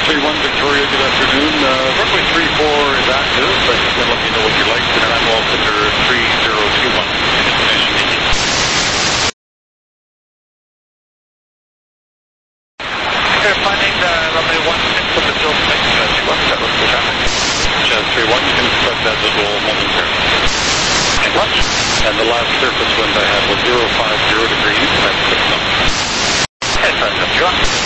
31 Victoria, good afternoon. Runway 34 is active, but you can let me know what you like. And I'm all under 3021. Finding runway 16 from the field flight, 21, that was the traffic. Jazz 31, you can expect that to roll momentarily. Thanks much. And the last surface wind I had was 050 degrees at 6 knots. And turn up you up.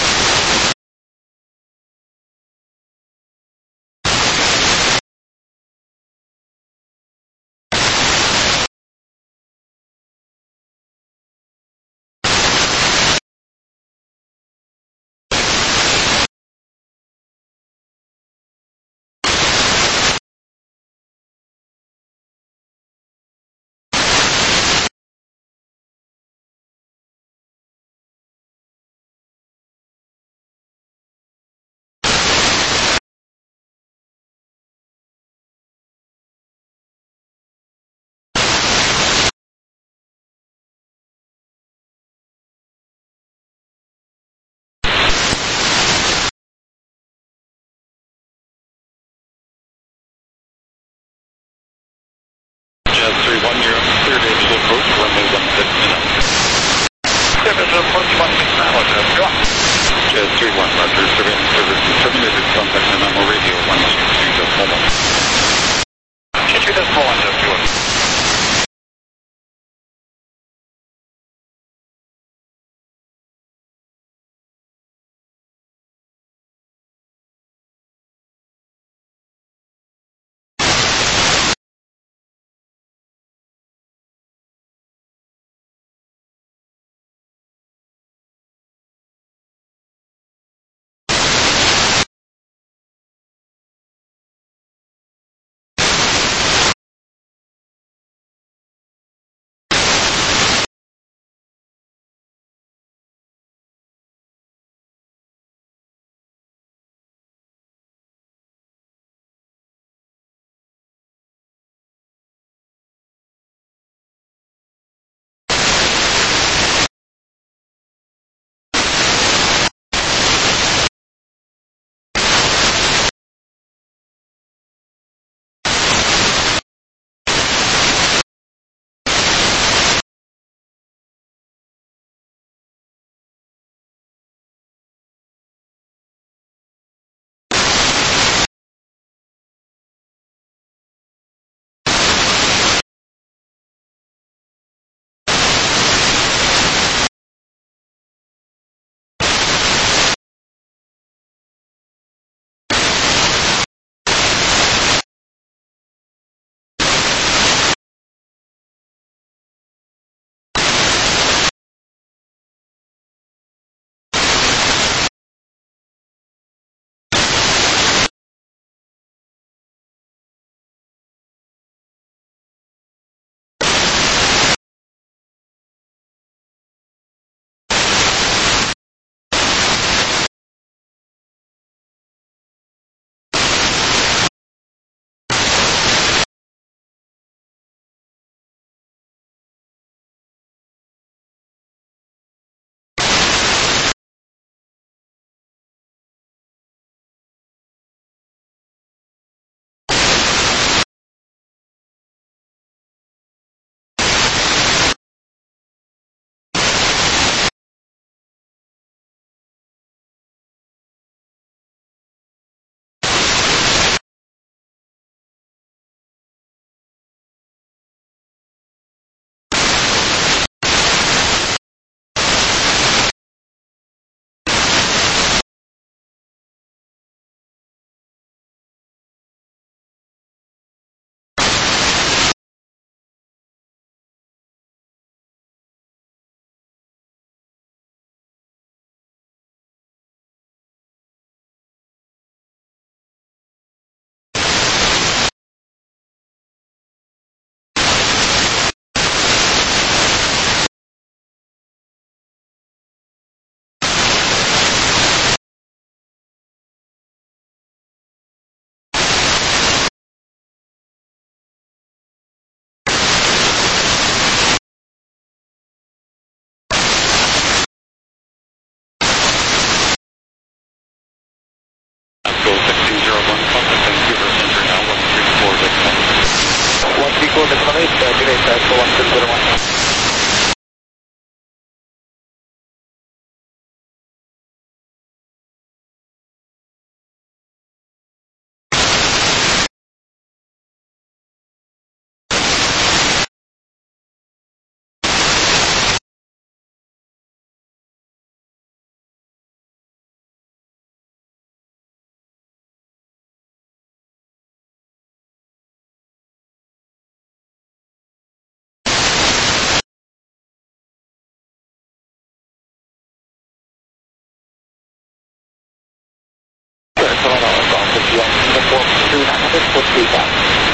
What's feedback?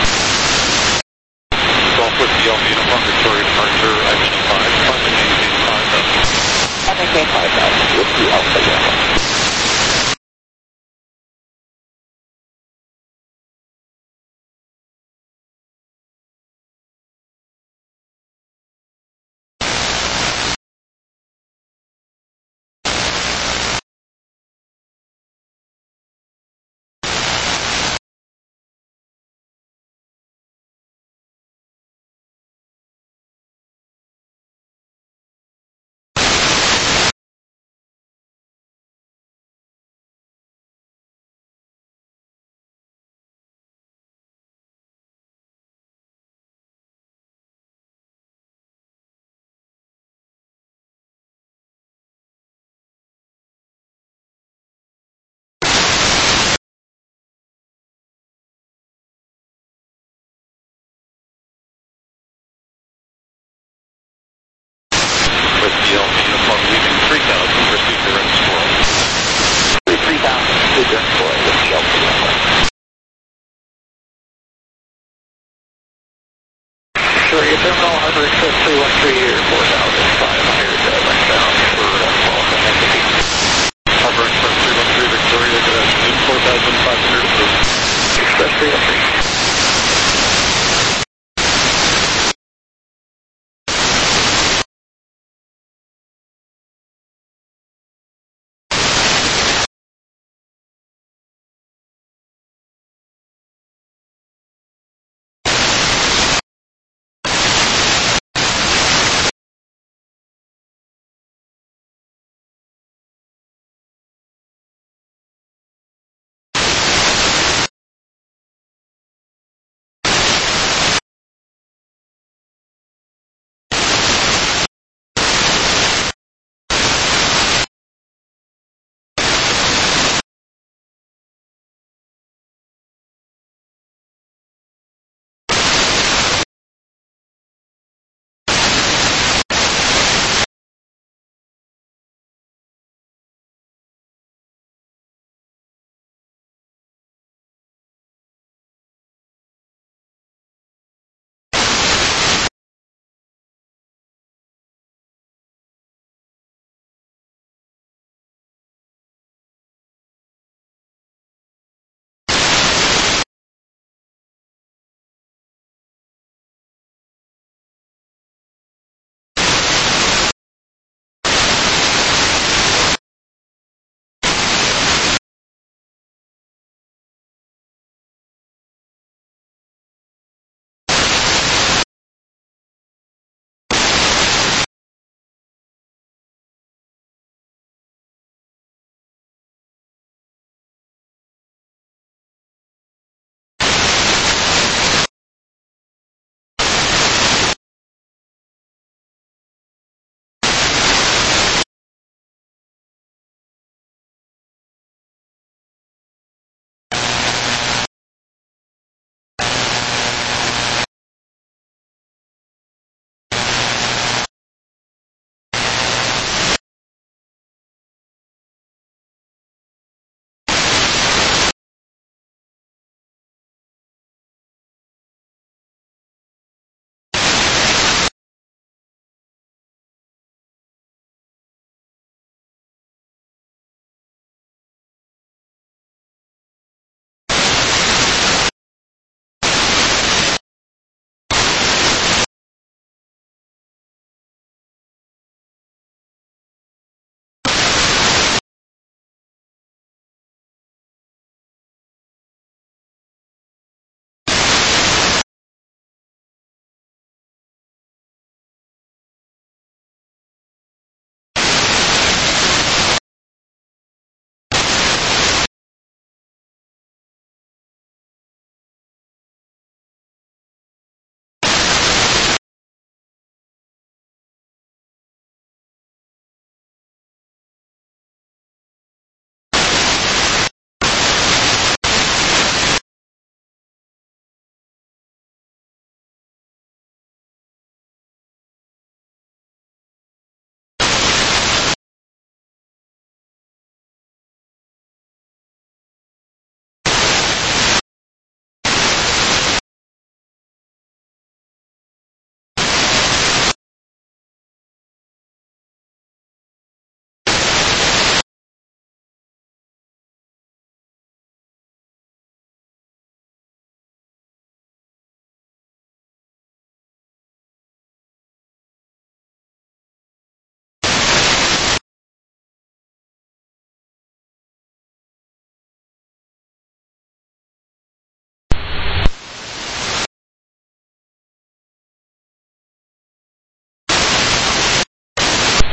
Golf with the Alpha Uniform Victoria departure, identified, climbing maintain 5000. Maintain 5,000 with the Alpha Uniform.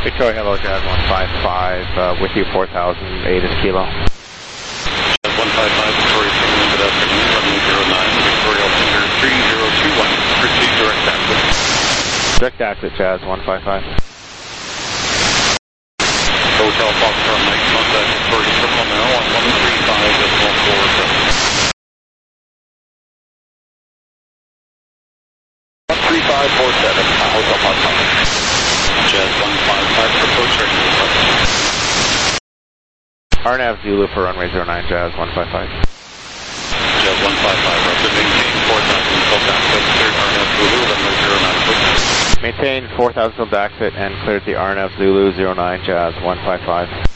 Victoria, hello, Jazz 155, with you 4008 is kilo. Jazz 155, Victoria, signal, good afternoon, runway 09, Victoria altimeter 3021, proceed direct exit. Direct exit, Jazz 155. Hotel Foxtrot Mike, contact Victoria Terminal now on 135.47. 13547, Hotel Foxtrot. Jazz 155, approach ready. RNAV Zulu for runway 09, Jazz 155. Jazz 155, roger, maintain 4,000 till exit, cleared RNAV Zulu, runway 09, please. Maintain 4,000 till exit and cleared the RNAV Zulu 09, Jazz 155.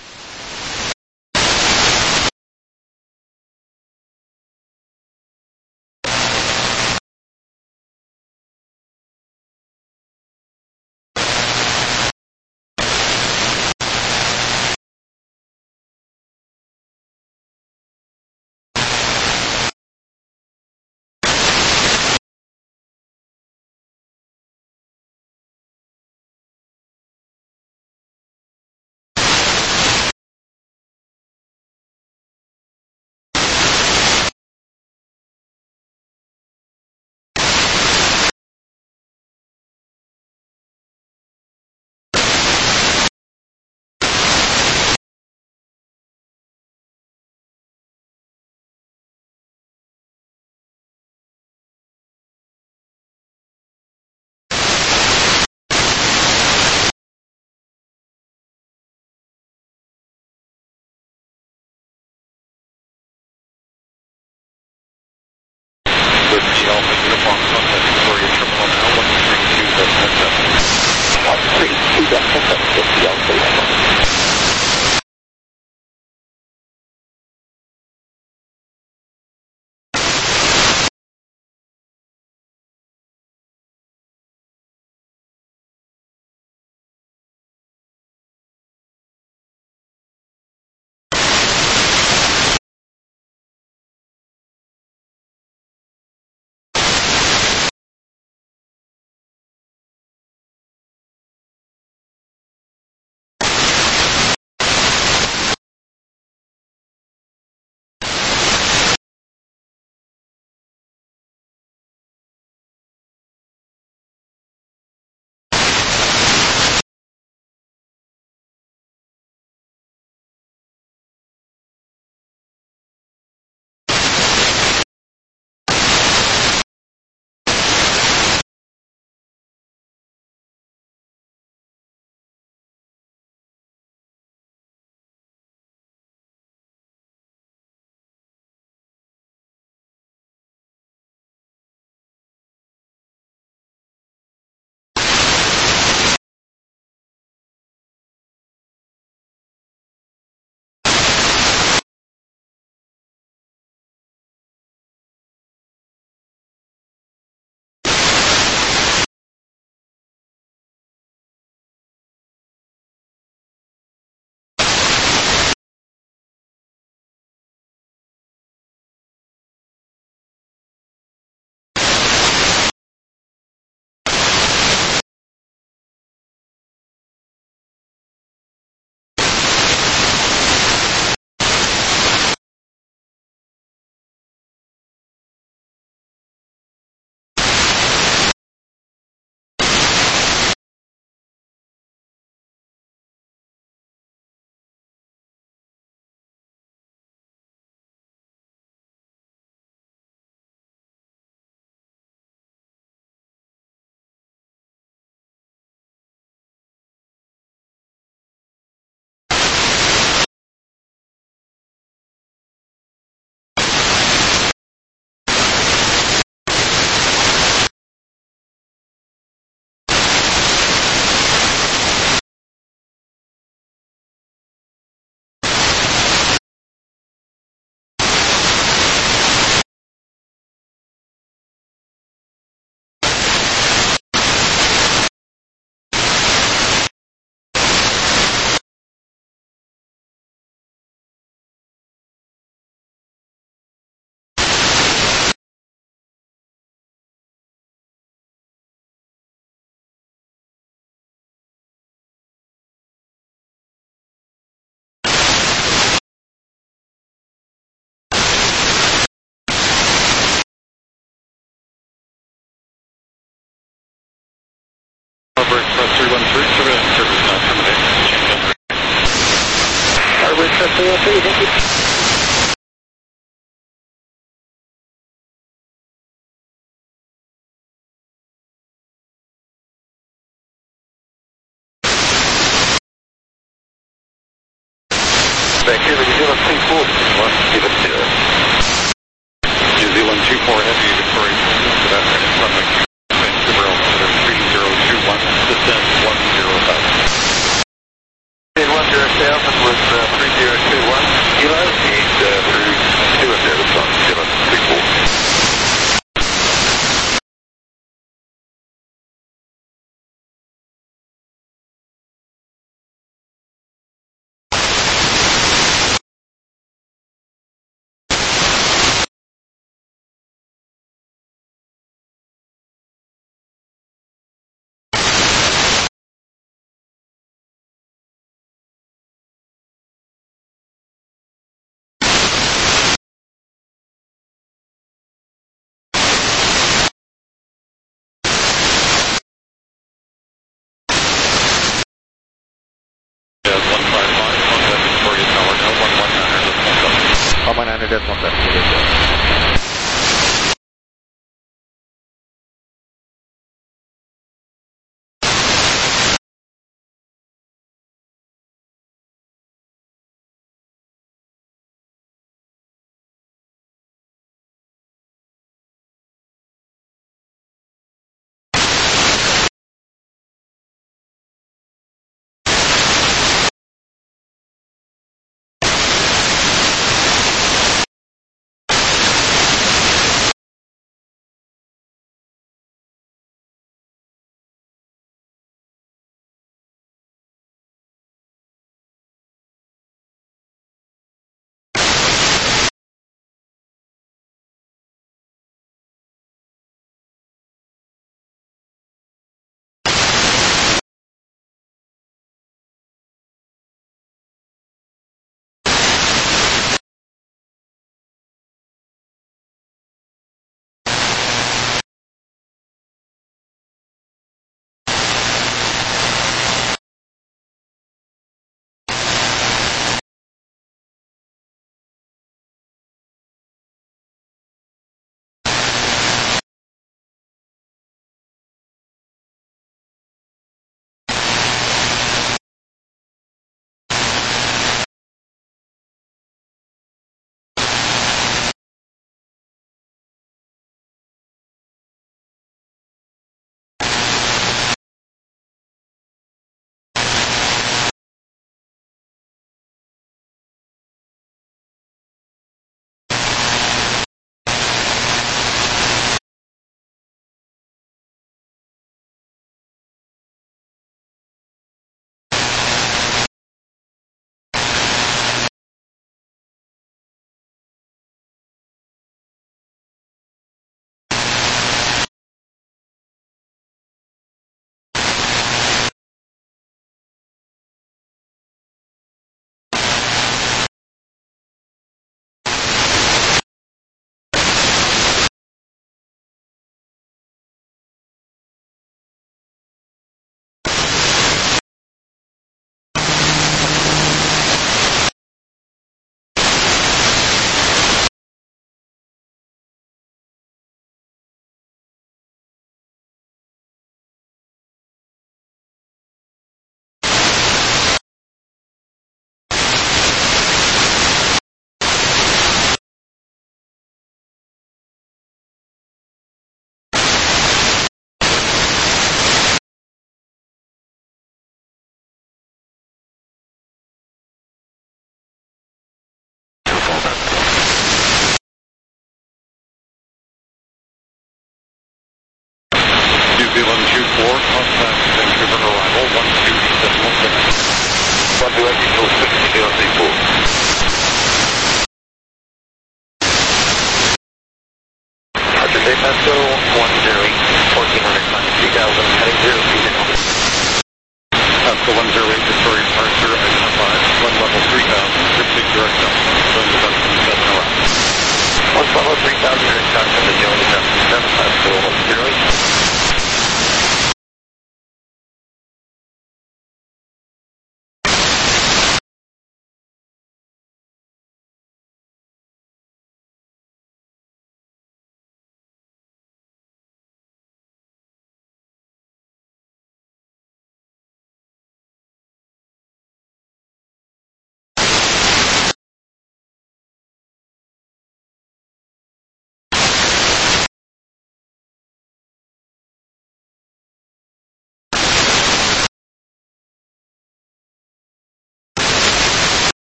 Okay, thank you. Vancouver, New Zealand 24, 170. New Zealand 24 Heavy Victoria, good afternoon, runway 2, Vancouver, altimeter 3021, descend 10,000. 10,000 with 3021 kilos, and through 2 of that, on New Zealand 24. Jazz 155, contact Victoria Tower, now 119.7. 119.7. New Zealand 24, contact Vancouver arrival 12717. 128, Roger, Dave Pasco, 108, 1400 times 3000, heading 0 feet in orbit. Pasco 108, Victoria departure, identified, one level 3000, 60 direct up, zone deduction 7 around. 1 level 3000, direct shot from the zone deduction 7, Pasco 108.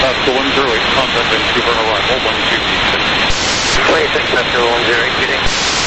Oscar 108, contact Vancouver arrival, 126. 26 Oscar 108, greeting.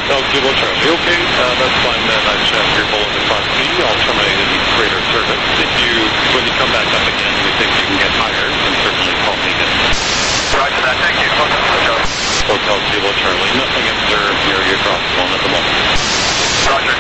Hotel Kilo Charlie. Okay, that's fine then. I've checked your bulletin across B. I'll terminate in greater service. When you come back up again, you think you can get higher, then certainly call me again. Roger that, thank you. Hotel Kilo Charlie. Nothing observed near your drop zone at the moment. Roger.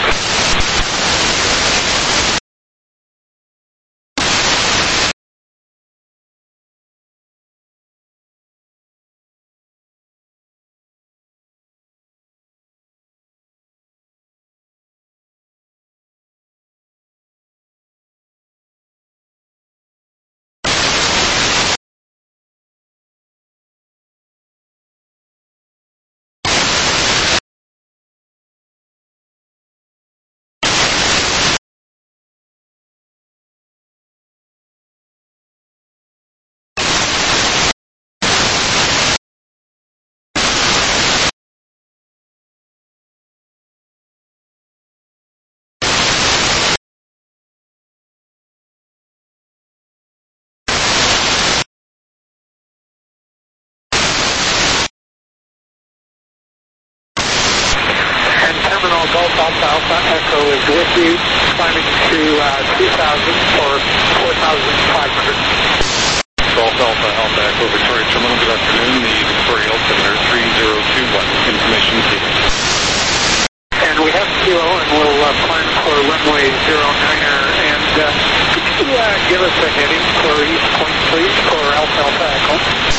Golf Alpha Alpha Echo is with you, climbing to 2,000 or 4,500. Golf Alpha Alpha Echo Victoria Terminal. Good afternoon. The Victoria Altimeter 3021. Information taken. And we have kilo, and we'll climb for runway 09er. And could you give us a heading for East Point, please, for Alpha Alpha Echo?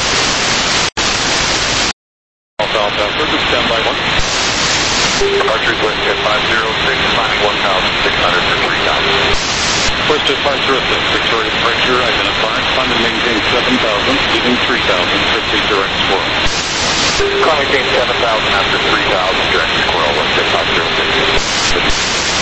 Alpha Alpha Echo, standby 1. Departures west at 506, climbing 1,600 for 3,000. West at 506, Victoria departure identified. Climb and maintain 7,000, leaving 3,000, proceed direct squirrel. Climb maintain 7,000 after 3,000, direct squirrel, west at 506.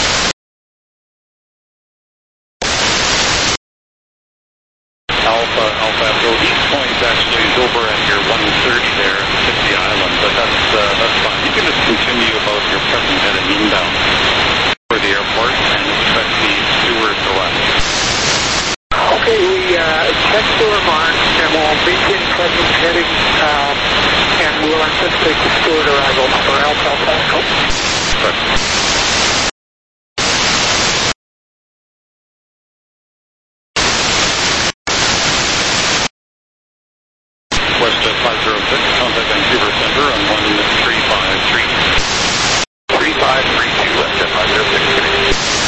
Alpha Echo East Point actually is over at your 130 there at 50 Island, but that's fine. You can just continue about your present heading inbound for the airport and expect the steward to land. Okay, we checked Stewart Mark, and we'll maintain present heading, and we'll anticipate the steward arrival for Alpha Alpha Echo. Right. West at 506, contact Vancouver Center on 1353. 3532, west at 506.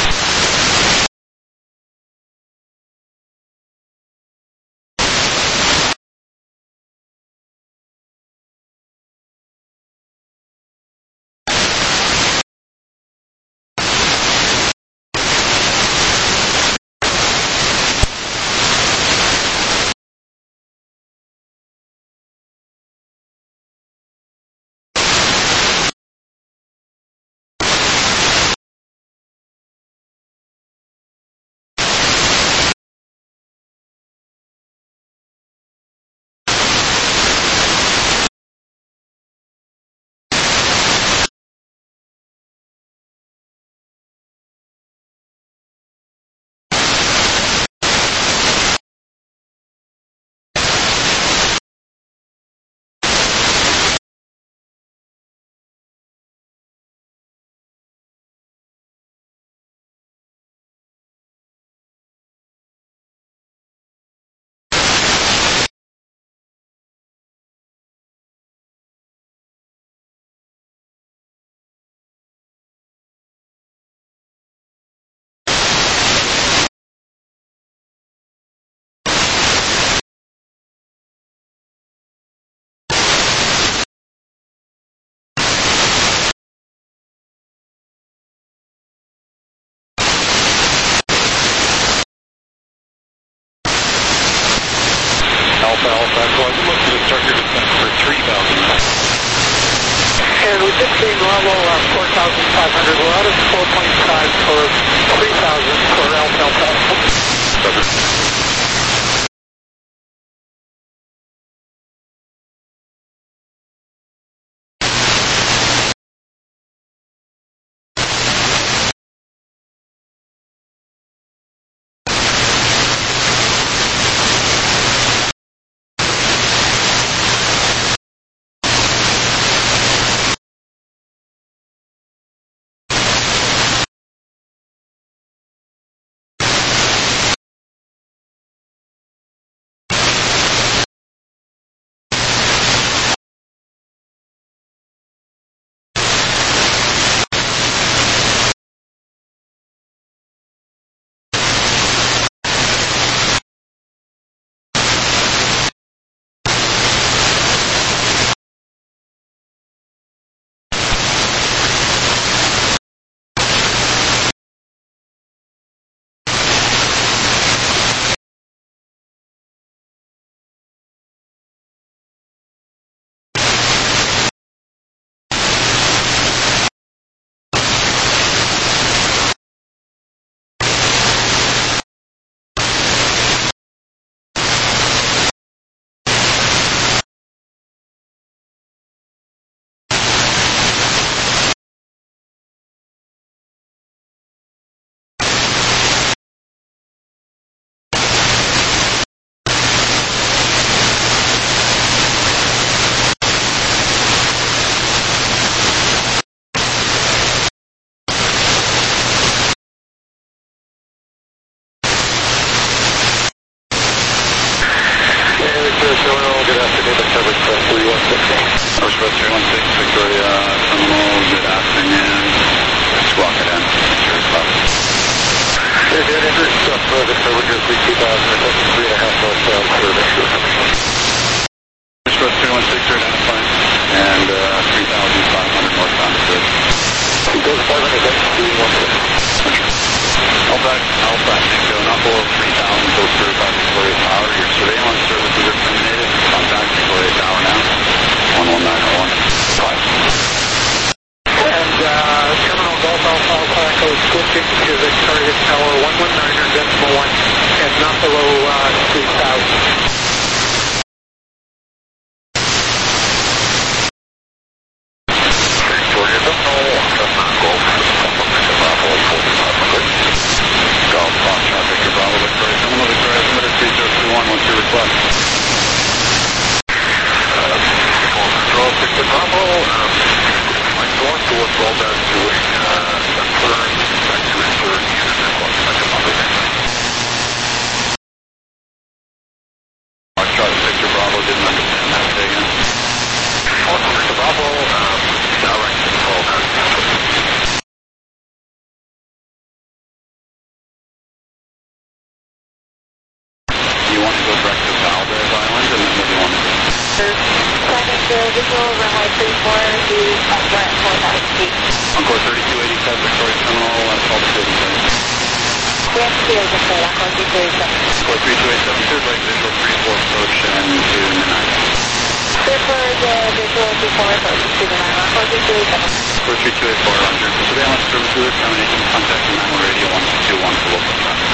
Alpha Echo, I would like you to start your descent for 3,000 now. And we just gained level 4,500. We're out of 4.5 for 3,000 for Alpha Alpha Echo. Roger. Express 316 are identifying, and 3,500 northbound is good. Alpha, Tango, not below 3,000, close to 35 Victoria Tower. Your surveillance services are terminated. Contact Victoria Tower now. 11901. 5. And Terminal Golf Alpha Alpha Echo is switching to Victoria Tower 119.1 and not below 3,000. What's your request? Control 6 to Bravo. I'm going to what's called as doing confirm back to insert unit request. I can understand. Foxtrot 6 to Bravo, didn't understand that. Say again. Foxtrot 6 to Bravo, direct control as You want to go direct to Valdez Island, and then what do you want to do? Planning the visual runway 34 to Upward 4,000 feet. Encore 3287 Victoria Terminal, call the city, please. Yes, field of the Encore 3287. Encore 3287, cleared right visual 34 approach and to Nanaimo. Clear for the visual 34 approach to Nanaimo, Encore 3287. Encore 3284, Roger. Surveillance services are terminating. Contact Nanaimo Radio 1221 for local traffic.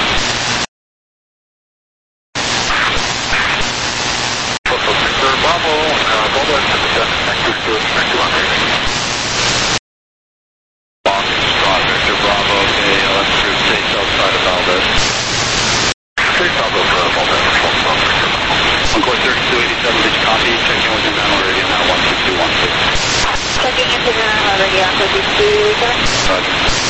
Bravo, Bravo, active to expect 200. Foxtrot, Victor Bravo, ALS Group, stay outside of Valdez. Stay south of Valdez, Encore 3287, did you copy? Check in with your Nanaimo Radio now, 12216. Checking into Nanaimo Radio, Encore 3287. Roger.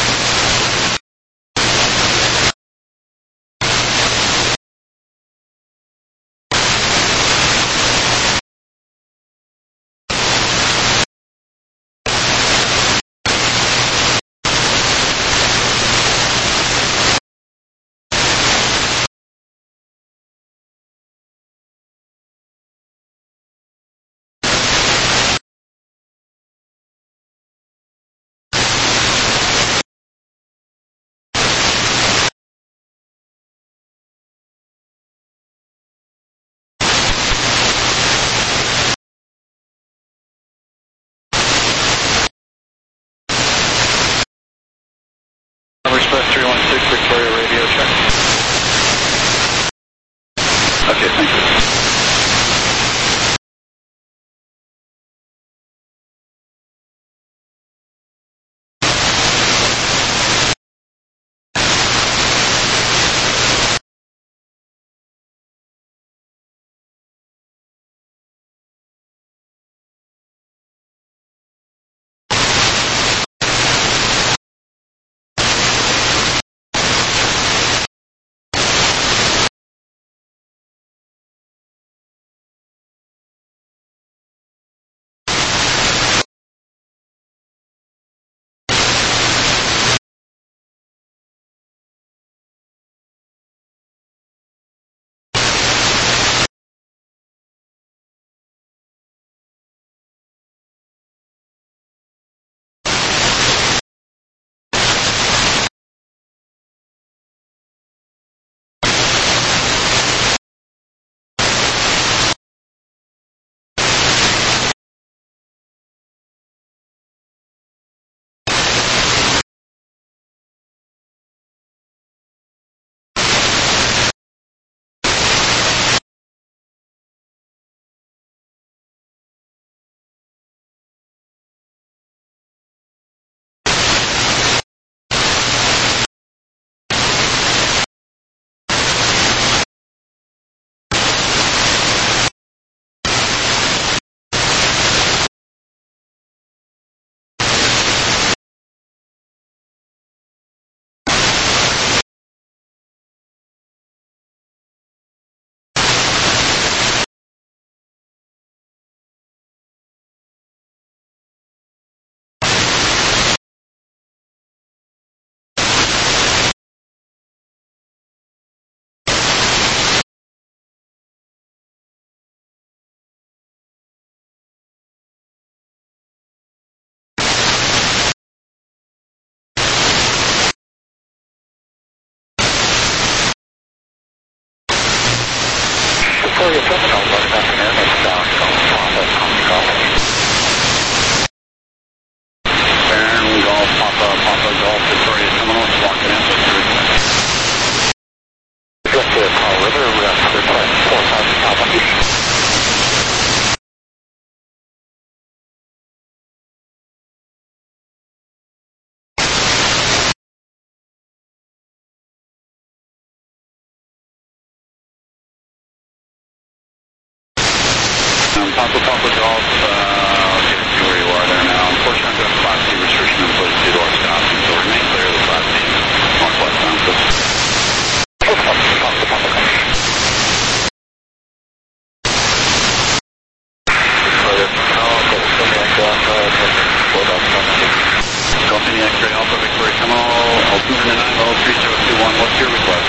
Altimeter Nanaimo 3021, what's your request?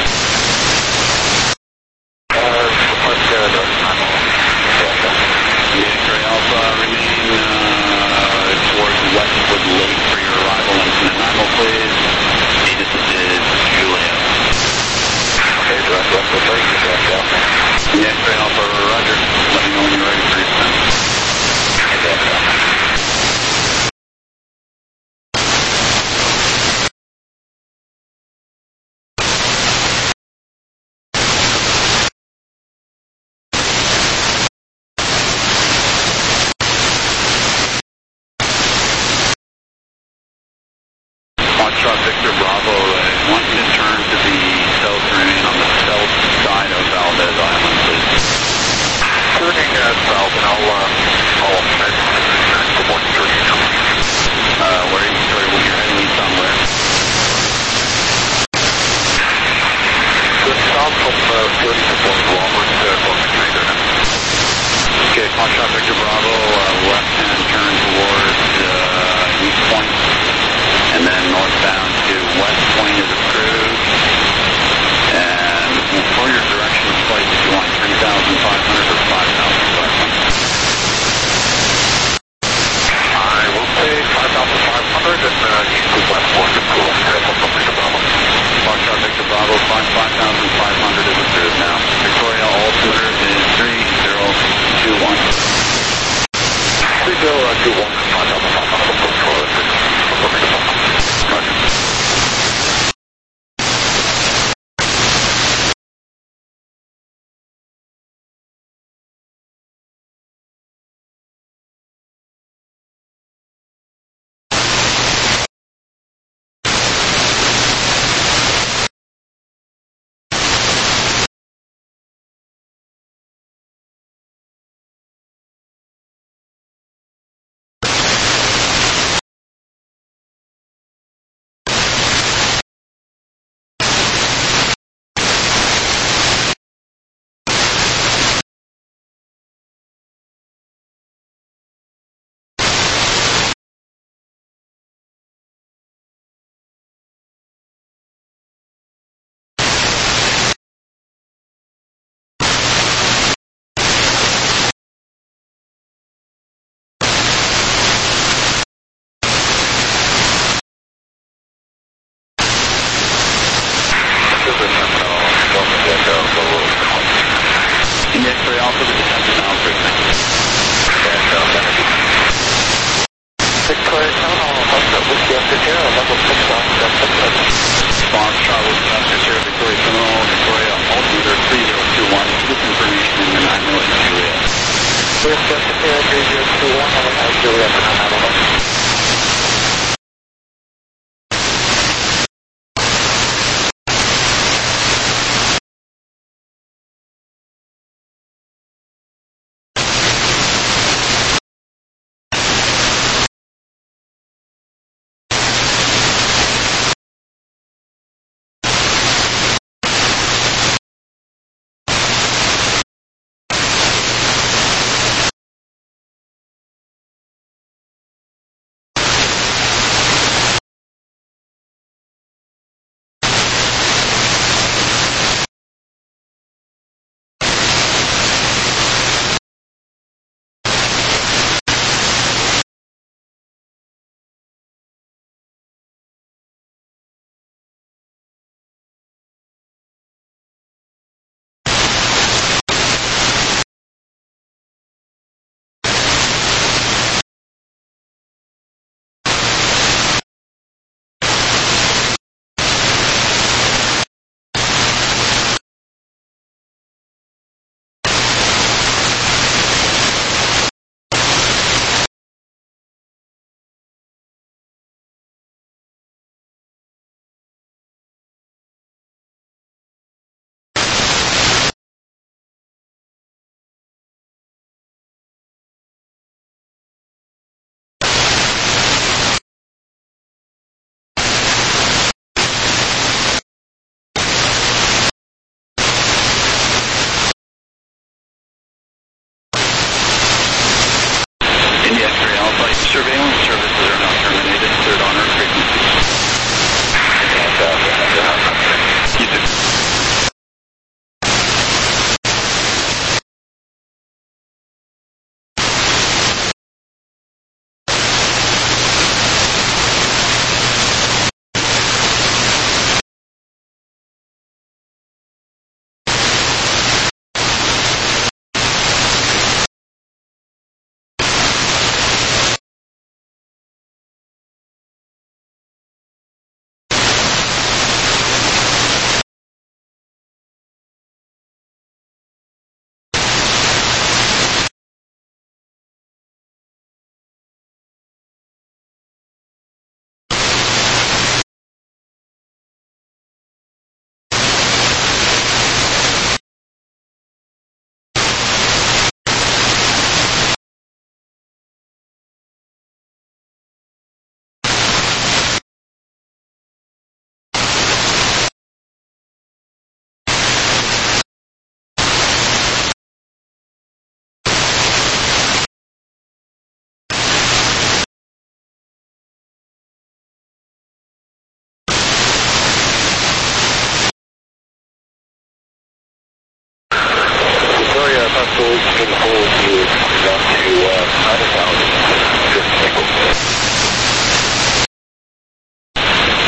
X-ray Alpha, remain towards Westwood Lake for your arrival into Nanaimo, please. Hey, this is Julia. Okay, direct Westwood Lake, direct Alpha. X-ray Alpha, roger. Let me know when you're ready for your descent. Foxtrot Victor Bravo, I want you to turn to the south and remain on the south side of Valdez Island, please. Turning south, and I'll head to 130. Where are you, sorry, when you're heading east on where? Just south from 30 to Fort Robert, Okay, Foxtrot Victor Bravo, left-hand turn towards East Point, and then northbound to West Point is approved. And for your direction of flight, if you want 3,500 or 5,500. I will say 5,500 and east to West Point is cool. Foxtrot Victor Bravo, 5,500 is approved now. Victoria altimeter is 3021. 3021, 5,500. Roger. X-ray Alpha, the descent is now approved. Victoria Town Hall, Foxtrot Whiskey Oscar Sierra, level 6 on, Foxtrot Whiskey Oscar Sierra, Victoria Criminal, Victoria altimeter 3021. This information in the 9 million Juliet. Whiskey Oscar Sierra 3021, Juliet,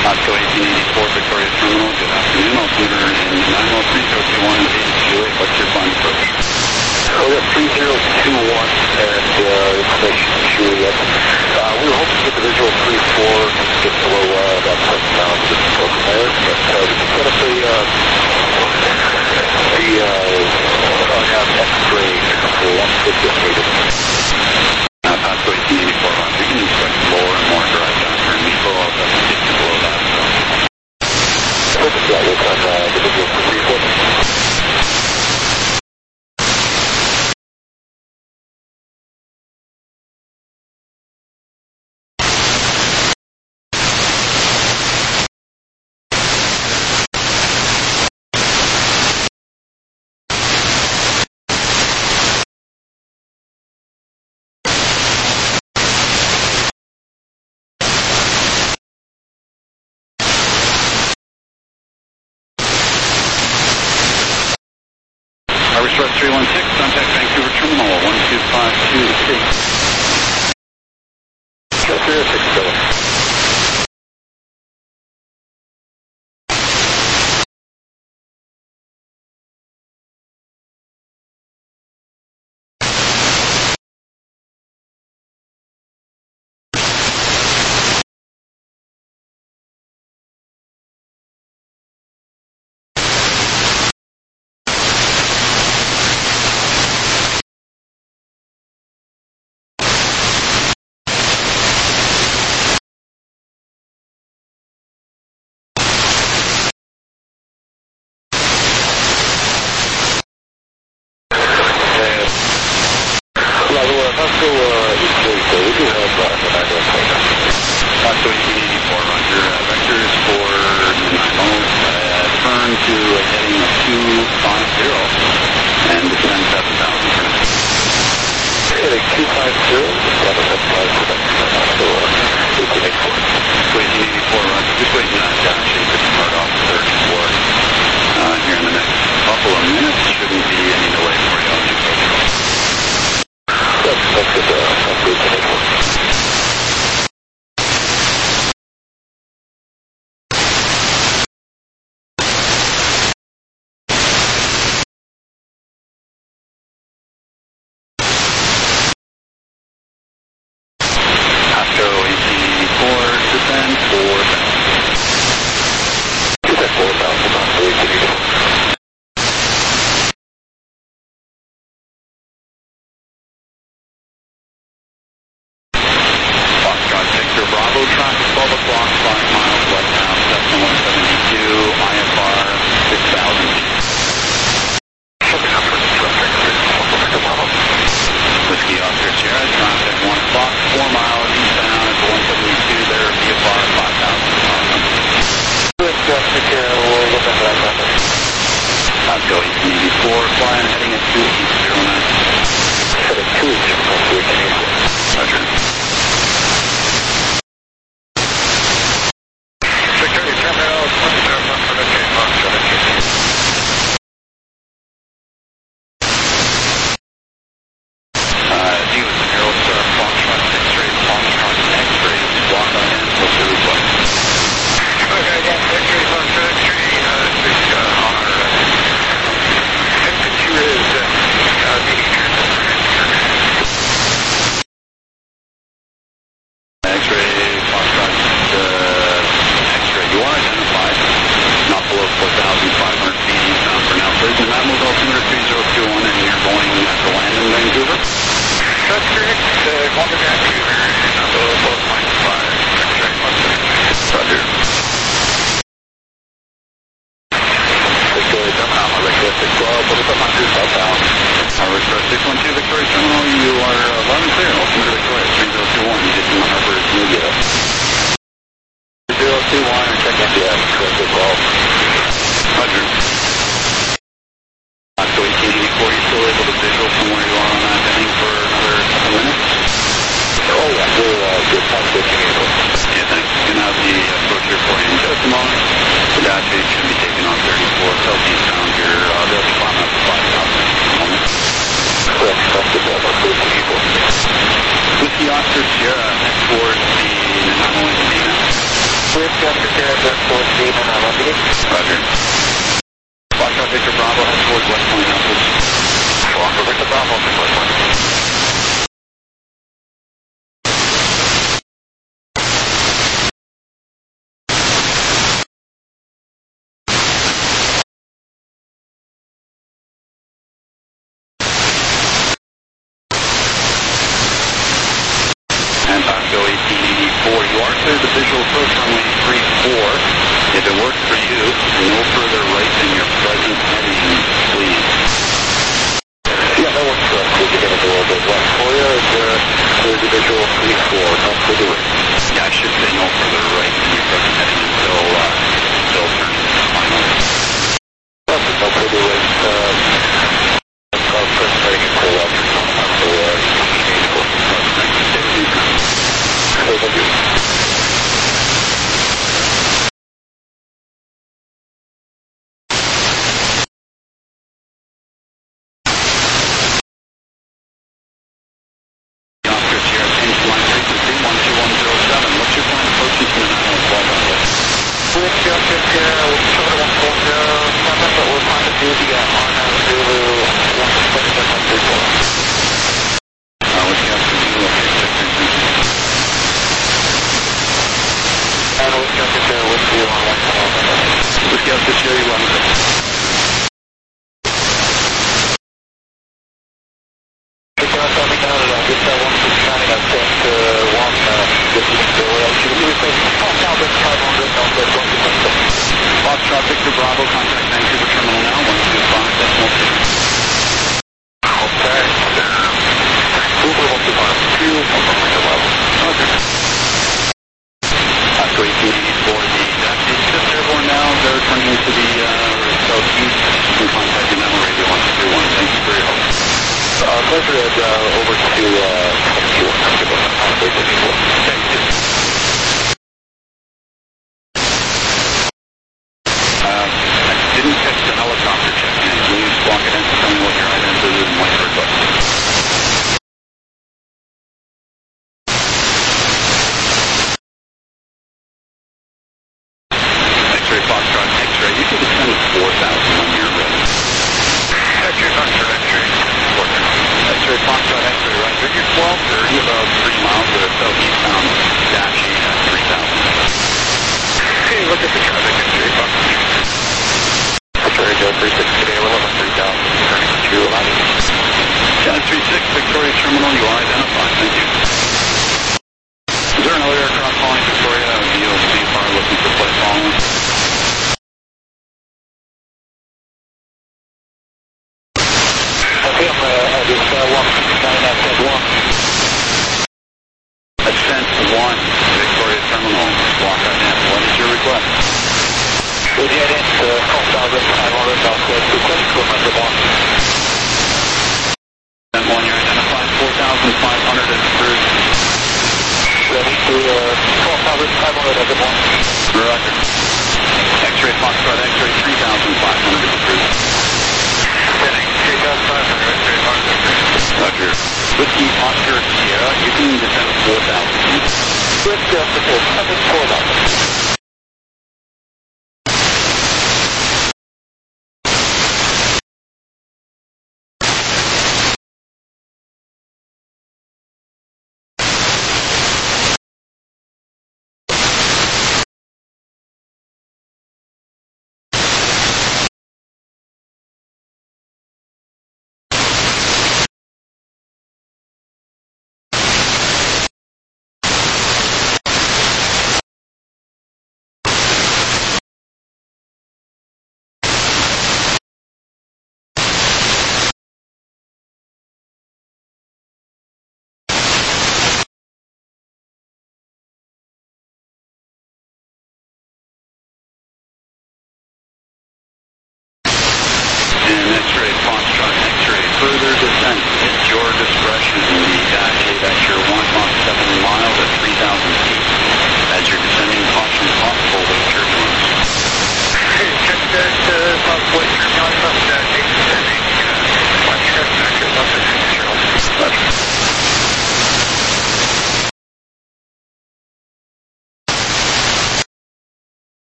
Osco 1884 Victoria Terminal, good afternoon. Altimeter in 903.021 and 8228. What's your flight approach? We got 3021 and information Juliet. We were hoping to get the visual 3-4 just below about 7 pounds just to go from there. But we can set up the X-ray for 150 meters. Osco 1884 Roger. You can expect more and more dry down for Nico. I'll definitely get you below that. Perfect. Yeah, we'll have the visual for 3-4. Irish West 316, contact Vancouver Terminal 12526. Go 306, Billy. Osco 1884 Roger. Vectors for Nanaimo. Turn to a heading of 250 and descend 7,000 for now. Heading 250, descend 7,000 for 1884. Osco 1884 Roger. Just waiting on that shape to start off the third floor. Here in the next couple of minutes. Shouldn't be any delay for you on the approach. That's good. That's good. Osco 1884 descend 4,000. Descend 4,000 on 1884. Foxtrot Victor Bravo, traffic 12 o'clock, 5 miles westbound, Cessna 172, IFR 6,000. Whiskey Oscar Sierra, traffic 1 o'clock, 4 miles eastbound at the 172 there, VFR 5,000. We'll look at that number. Osco 1884, flying heading at 2809. Heading 2 from 1884. Roger. Sierra, just towards the London. Roger. Foxtrot Victor Bravo, head towards West Point now, please. Foxtrot Victor Bravo, West Point. And Pasco 1884, you are cleared the visual approach runway 34. If it works for you, no further right than your present heading, please. Yeah, that works for us. We can get a little bit left for you. There's the visual 34, no further right. Yeah, I should say no further right than your present heading until turning final. No further right. Present heading until left. Thank you. Foxtrot Victor Bravo, contact Vancouver Terminal now, 125, decimal 2. Okay. Vancouver 125, 2, Okay. Pasco 1884, the just airborne now, they're turning into the southeast. You can contact your now, radio 131. Thank you for your help. pleasure, Ed, over to Thank you. I didn't catch the helicopter check in. Can you squawk it in to tell me what your identity is and what your request is? X-ray Foxtrot, X-ray. You can descend with 4,000 when you're ready. X-ray Foxtrot, X-ray. X-ray Foxtrot, X-ray, right. Figure 1230, about 3 miles to the southeastbound dash 8 at 3,000. Okay, look at the traffic, X-ray Foxtrot. Victoria Joe 36 today, 11 3000, turning to London. Channel 36, Victoria Terminal, you are identified. Thank you. Is there another aircraft calling Victoria? VOC car looking for flight following? Okay, I'm just 1, Ascent 1, Victoria Terminal, Walk.net. What is your request? With the heading to 12,500 Southwest Brooklyn, kilometer 1. Ascent 1, you're identified, 4,500 as approved. Ready to 12,500 as a 1. Roger. X-ray Foxtrot, X-ray 3,500 is approved. Heading 3,500, X-ray Foxtrot. Roger. Whiskey Oscar Sierra, you can descend 4,000. With the support, 4,000.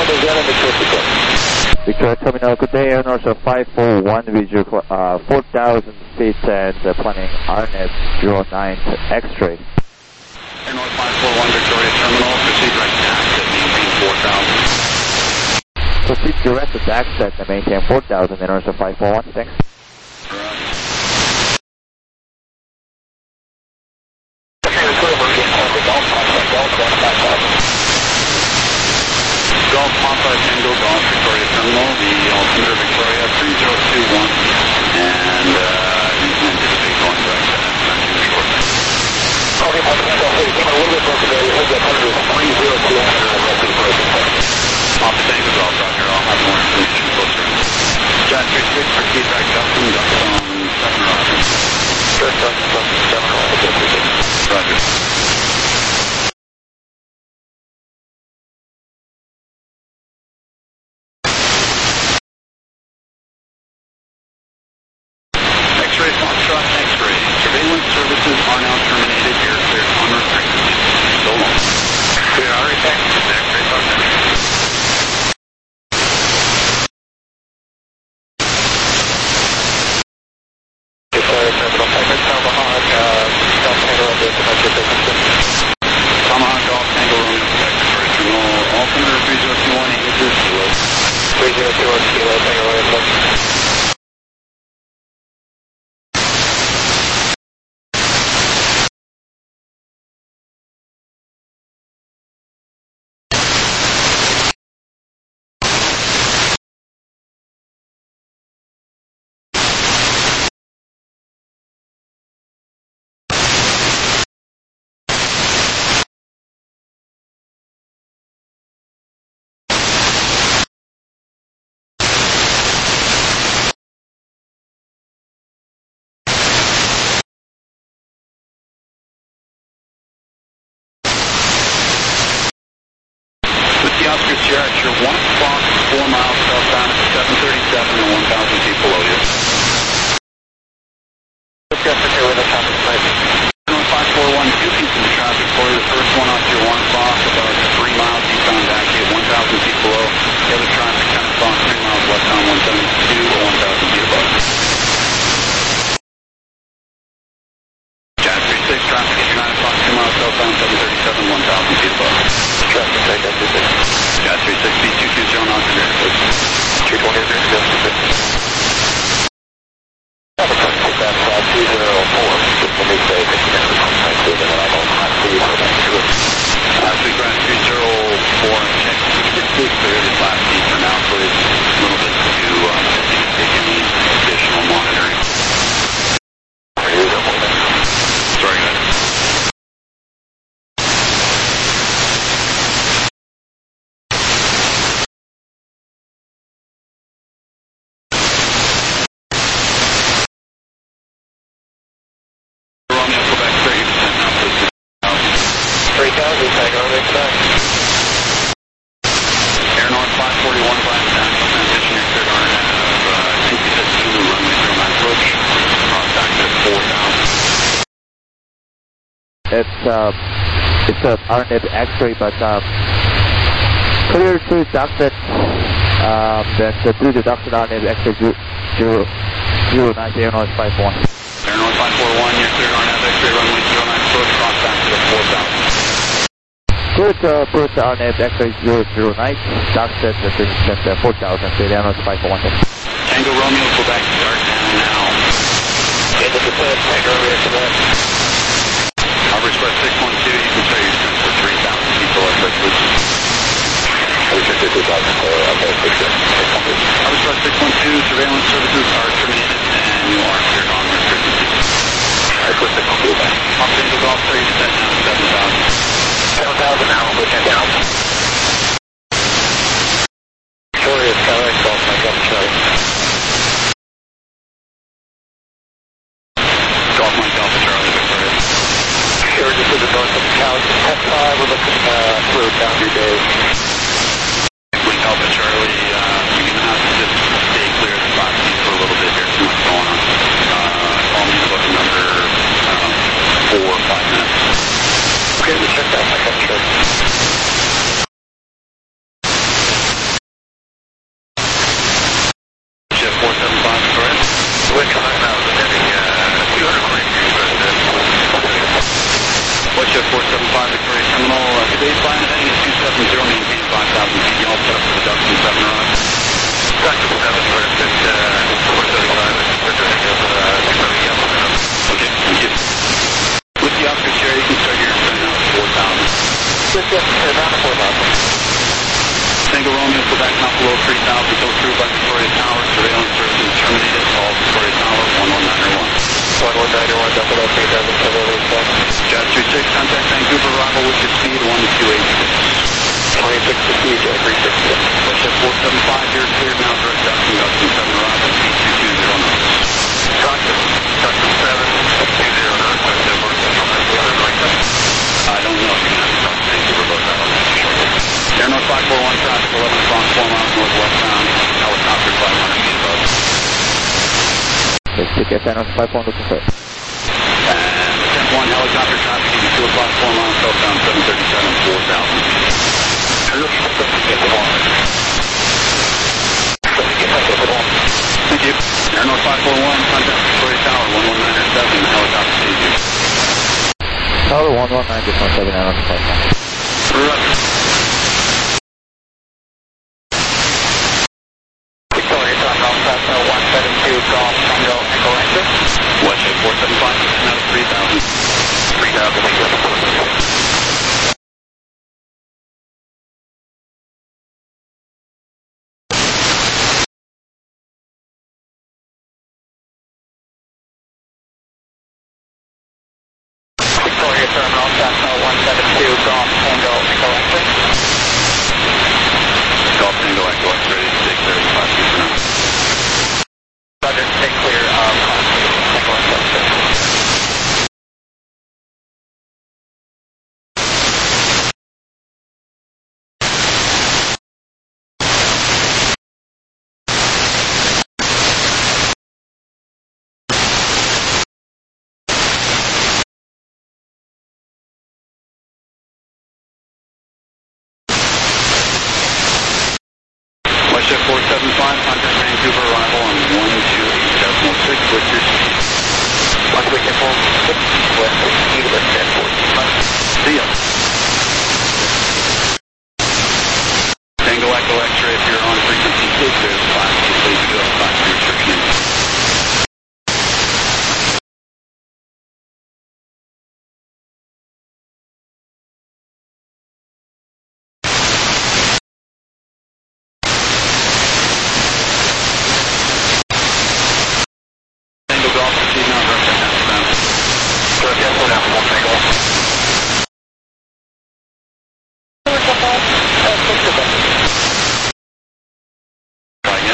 Victoria Terminal, good day, Air North 541 with your 4,000 feet and planning RNet 09 X-ray. Air North 541 Victoria Terminal, proceed direct to exit, maintain 4,000. Proceed direct to exit and maintain 4,000, Air North 541, thanks. Golf Papa Tango Golf Victoria Terminal, the altimeter Victoria 3021, and you can anticipate going back to that shortly. Okay, Papa Tango, hey, came a little bit closer there. You heard that 3021. Papa Tango Golf, Roger. I'll have more information closer. Jet 36 for feedback, Dustin, Dustin 7 Roger. Sure, Dustin 7 Roger. X-ray, Foxtrot, X-ray. Surveillance services are now terminated. You're cleared on restricted. So long. We are already back to the X-ray Foxtrot. Tomahawk Golf Tango Romeo Quebec Victoria Terminal, altimeter 3021 Aegis Kilo. 3021 Kilo, Tango Romeo Quebec. Oscar Sierra at your 1 o'clock, 4 miles southbound at 737 and 1,000 feet below you. Air 541, two pieces of traffic for you. The first one off your 1 o'clock, about 3 miles eastbound back at 1,000 feet below. The other traffic 10 o'clock, 3 miles westbound 172 or 1,000 feet above. Jet 36, traffic at your 9 o'clock, 2 miles southbound 737, 1,000 feet above. Traffic, take that, Jet 36, B220 knots in there, please. 220, have a cut to that 204. Just let me say that you never contact me, and then I'm on high speed for that trip. Sweet Grass 304, check 6 clear this last speed for now, please. A little bit too busy to take any additional monitoring. Sorry, guys. Romeo, Quebec, 30% now, please. 3,000, Tango, Quebec. Air North 541, by transition, you're cleared on CP6 Zulu, runway 09 approach. Cross back to 4,000. It's a RNet X-ray, but clear to deducted, then to deducted RNet X-ray 009 Air North 51. Air North 541, you're cleared on X-ray runway 09 approach, cross back to 4,000. Good, put RNet X-ray 009, deducted at 4,000, so Air North 541. Tango Romeo, Quebec, start now. Into the plan, Tango Romeo, Quebec. Harbor Express 612, you can show your distance for 3,000 feet below approach, please. Harbor Express 612, surveillance services are terminated and you are cleared on restricted seats. Pop Tango Golf 3, set now 7,000. 7,000 now, we'll get down. Victoria, Skyline, Golf, Mike, Golf, Charlie. Golf Mike, Golf, Charlie, Victoria. Sure, just to the north of the couch. Test 5, we're looking through Boundary Bay. Mike, Golf, Charlie, you're going to have to just stay clear of the spot for a little bit. There's too much going on. Call me about number 4 or 5 minutes. Okay, we checked out. I got sure. Jazz 36, contact Vancouver, arrival with your speed 1286. 2650, Jet 360. Westjet 475, you're cleared now, direct out to Austin 7 arrival, speed 2209. Doctor 7, 209, Westjet 475, I don't know, you're not from Vancouver, both out on that short. Air North 541, traffic 11 o'clock, 4 miles northwestbound, helicopter 500 feet above. Let's take Air North 541 looking for it. And 10-1 helicopter traffic, 2 o'clock, 4 miles southbound, 737, 4,000 feet. Thank you. Air North 541, contact Victoria Tower, 11907, helicopter sees you. Tower 119.7 Air North 541. Roger. Victoria Tower, 172, Golf, Tango, Echo Exit. Westjet 475, now 3,000. 3,000, Victoria Terminal, Cessna 172, Golf, Tango, Echo Exit. Golf Tango Echo X ready to take clear of 5 feet for now. Roger, stay clear of Echo Exit. Westjet 475, contact Vancouver, arrival on 128.6 with your speed. Once we get home, 6 west, speed with 1040. See ya. Tango Echo X-ray, if you're on frequency 2, there's 5 feet, please go 5 feet restriction. Tango Golf, proceed now, direct to Amsterdam. Direct to Amsterdam, 1 Tango. Try again.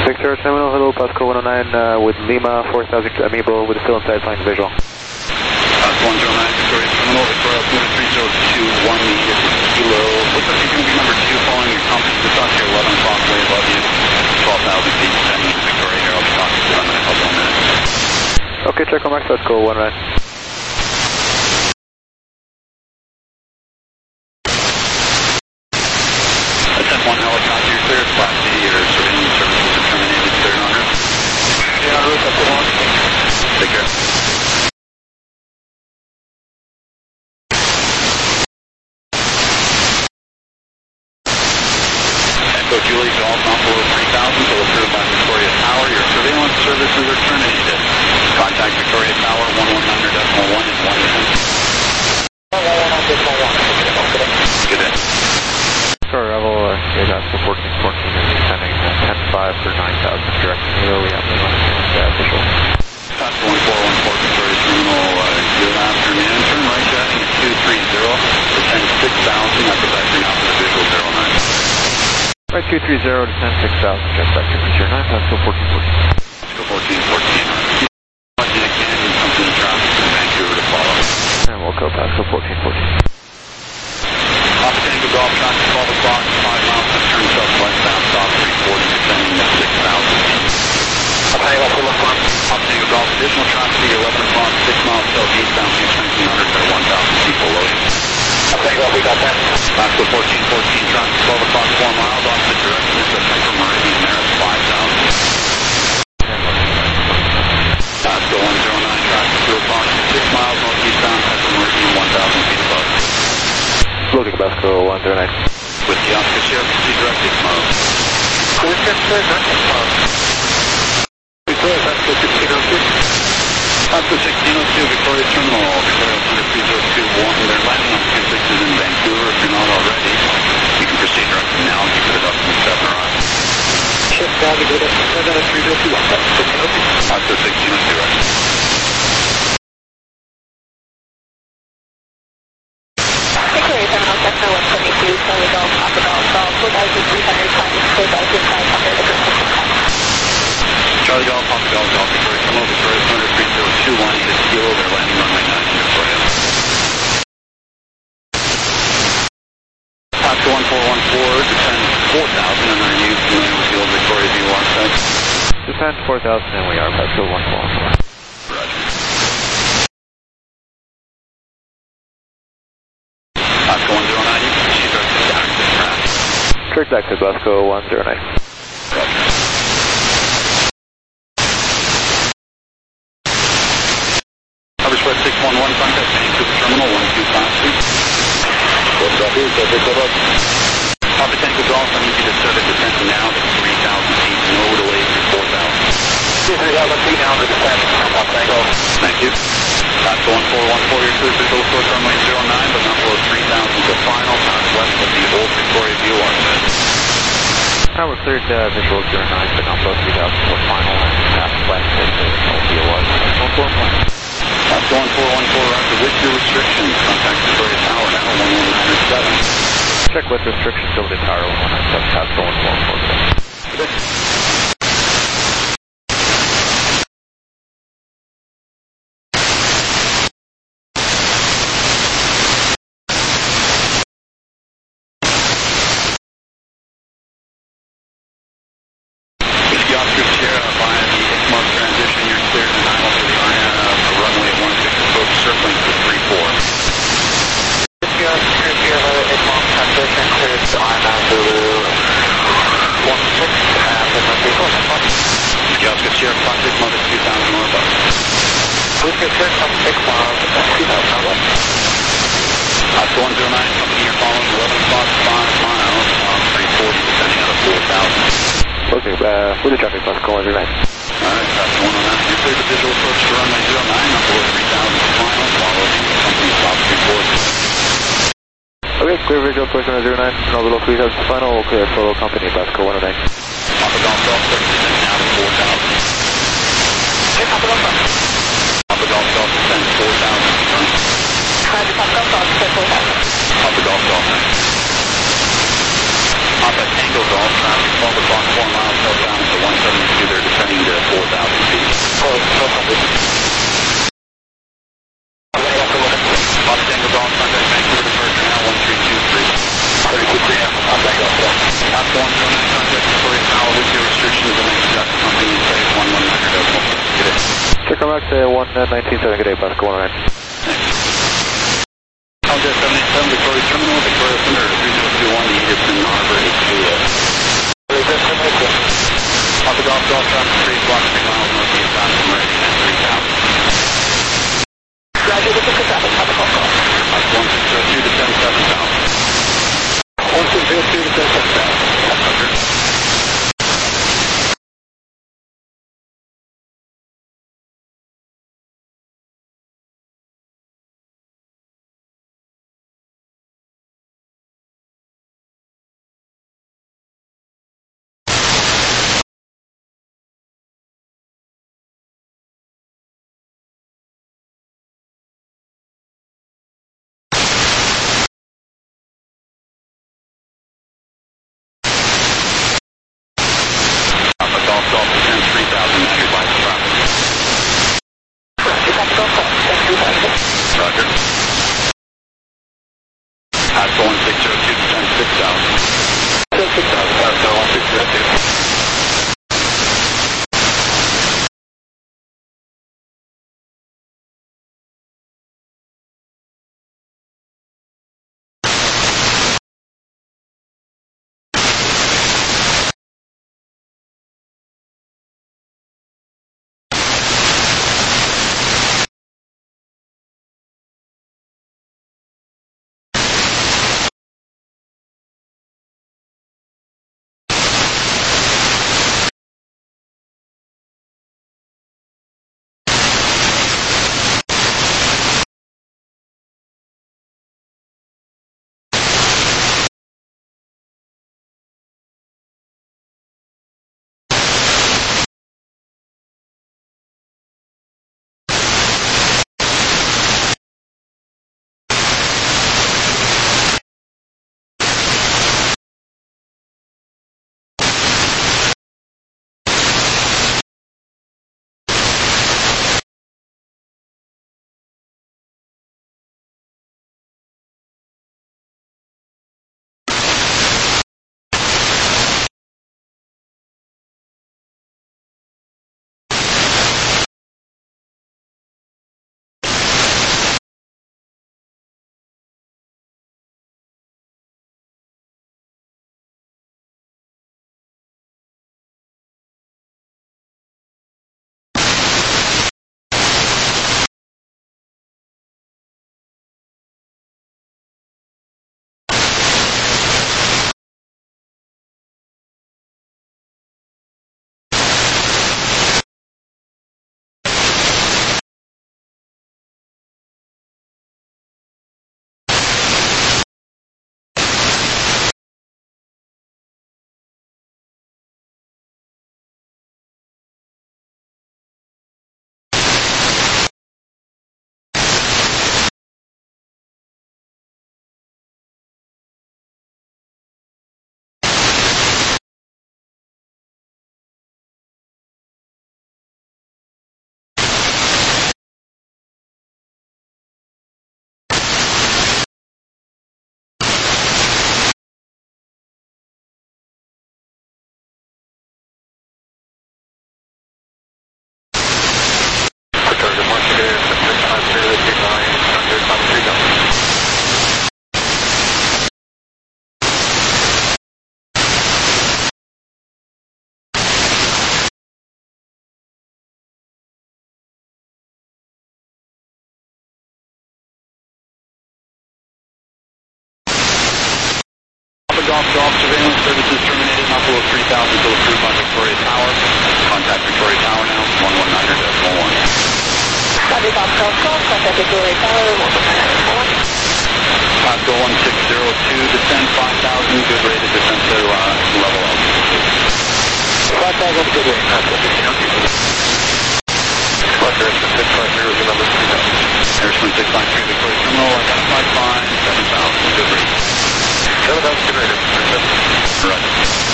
Victor Terminal, hello, Pasco 109 with Lima 4000 Amiibo with still inside flying visual. Pasco 109, Victoria Terminal, Victoria Altimeter 3021, needed kilo. Looks like you're going to be number 2 following your company. Just off your 11 o'clock way above you. 12,000 feet, descending in Victoria here. I'll be talking to you in a couple of minutes. Okay, check on Max, Pasco 109. Attempt 1 helicopter, you're clear. Class D, your surveillance services are terminated. Clear en route. Yeah, en route, that's the one. Take care. Echo Julie, Golf, not below 3,000, so approved by Victoria Tower. Your surveillance services are terminated. Contact Victoria Tower, 1100.1 in 1 minute. 1100.1. Good day. Sure, Rebel, Pasco 1414 is descending 10-5 for 9,000 direct Neo. We have official. Pasco 1414, Victoria Terminal, good afternoon. Turn right heading at 230, descend 6,000, after vector now for the visual 09. Right 230, descend 6,000, check back to 09, Pasco 1414. Pasco 1414. Keep again, company traffic from Vancouver to follow. And we'll go Pasco 1414. Papa Tango Golf, traffic 12 o'clock, 5 miles, left turn southwestbound, stop 340, descending at 6,000 feet. Papa Tango, full of fun. Papa Tango Golf, additional traffic at 11 o'clock, 6 miles southeastbound, 1900 for 1,000 feet below you. Papa Tango, we got that. Pasco 1414, traffic 12 o'clock, 4 miles, opposite direction, it's a Hyper Meridian there at 5,000. Pasco 109, traffic 2 o'clock, 6 miles northeastbound, Hyper Meridian 1,000 feet above. Loading Pasco 109. With the Oscar Sierra, proceed directly tomorrow. Who's that, sir? That's tomorrow. Victoria, Pasco 1602. Pasco 1602, Victoria Terminal, Victoria Altimeter 3021. They're landing on 26s in Vancouver. If you're not already, you can proceed directly now and keep it up to 7 or on. Shift down to go to 70302. Pasco 1602, right? Victoria Terminal, Sector 122, Charlie Golf, Papa Golf, Golf, 4,300 times 4,500 at Charlie Golf, Papa Golf, Golf, Victoria Terminal, Victoria Altimeter 3021. Need a kilo. They're landing runway 9 in Victoria. Pasco 1414, descend 4,000, and are you familiar with the old Victoria View launch site? Descend 4,000 and we are Pasco 1414. Roger. Pasco 109, you can proceed directly to active track. Straight back to Pasco 109. Roger. Cover spread 611, contact Vancouver Terminal, 12 Class 2. What's up here? So pick up. Papa Tango Golf, I need you to set a descent now to 3,000 feet, no delay to 4,000. 3,000 feet now to descend. Papa Tango. Thank you. Pasco 1414, your clear visual approach runway 09, but not below 3,000 to final, pass west of the old Victoria View launch site. Now we're cleared visual 09, but not below 3,000 for final and pass west of the LVOR. 141. Pasco 1414, roger with your restrictions. Contact Victoria Tower now, 11907. Check with restrictions over the tower 197, Pasco 1414. Oscar Sierra via the X-Mark transition, you're cleared to now for the runway 16 approach, circling for 34. Sierra X-Mark transition cleared to INAV Zulu 16 and in the vehicle. Oscar Sierra, Class 6 miles at 2,000 or above. Oscar Sierra, Class 6 miles at 2,000 or above. Pasco 109, company you're following, 11 o'clock, 5 miles, 340, descending out of 4,000. Okay, with the traffic, Pasco 109. Alright, Pasco 109, you're clear to visual approach to runway 09, not below 3,000 to final, follow the company stop 340. Okay, clear visual approach on 09, not below 3,000 to final, we'll clear solo company, Pasco 109. Papa Golf Golf, descend now to 4,000. Hey, Papa Golf Golf. Papa Golf Golf, descend 4,000, confirm. Roger, Papa Golf Golf, descend 4,000. Papa Golf Golf, thanks. Papa Tango Golf, traffic 12 o'clock, 4 miles southbound to 179 Rock, 119.7, good day, Pascal 109. Alger 787, Victoria Terminal, Victoria Center, 3021, the Edison Harbor, Julia. Alpha Golf, Golf Traffic, 3 block, 3 miles northeast, Aspen Meridian at 3000. Roger, this is traffic, Alpha Golf Golf. 1602 to 107,000. 1602 to 107,000. Roger. Alpha Golf, Golf, descend 3,000, measured by the traffic. Roger, Alpha Golf Golf, descend 3,000. Roger. Pascal 1602, descend 6,000. 6,000, Pascal 1602. Golf surveillance services terminated. Buffalo 3000 to approved on Victoria Tower. Contact Victoria Tower now, 119.1. Roger, Golf Golf Golf, contact Victoria Tower, 119.1. Pascal 1602, descend 5,000, good rate of descent to level altitude. 5,000, good rate, Pascal 1602. Harrison 653 is the number 3000. Harrison 653, Victoria Terminal, identified fine, 7,000, good rate. 7,000, good rate. Roger.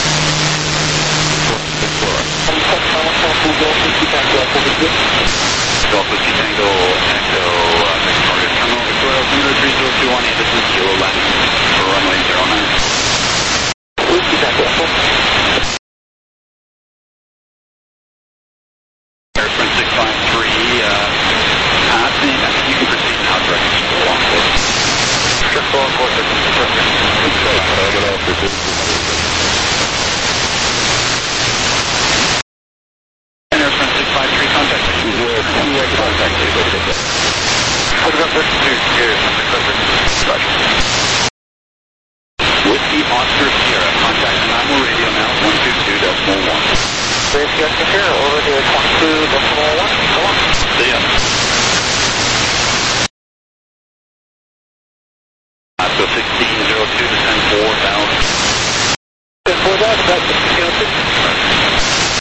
Golf Whiskey Tango, Echo, Victoria Terminal, Victoria Center, 3021, this is Kilo Latin for runway 09. Whiskey Tango, Harrison 653, suggestion here, over to 22.1. Go on. See ya. So 1602 to 104000. 104000, that's 1602.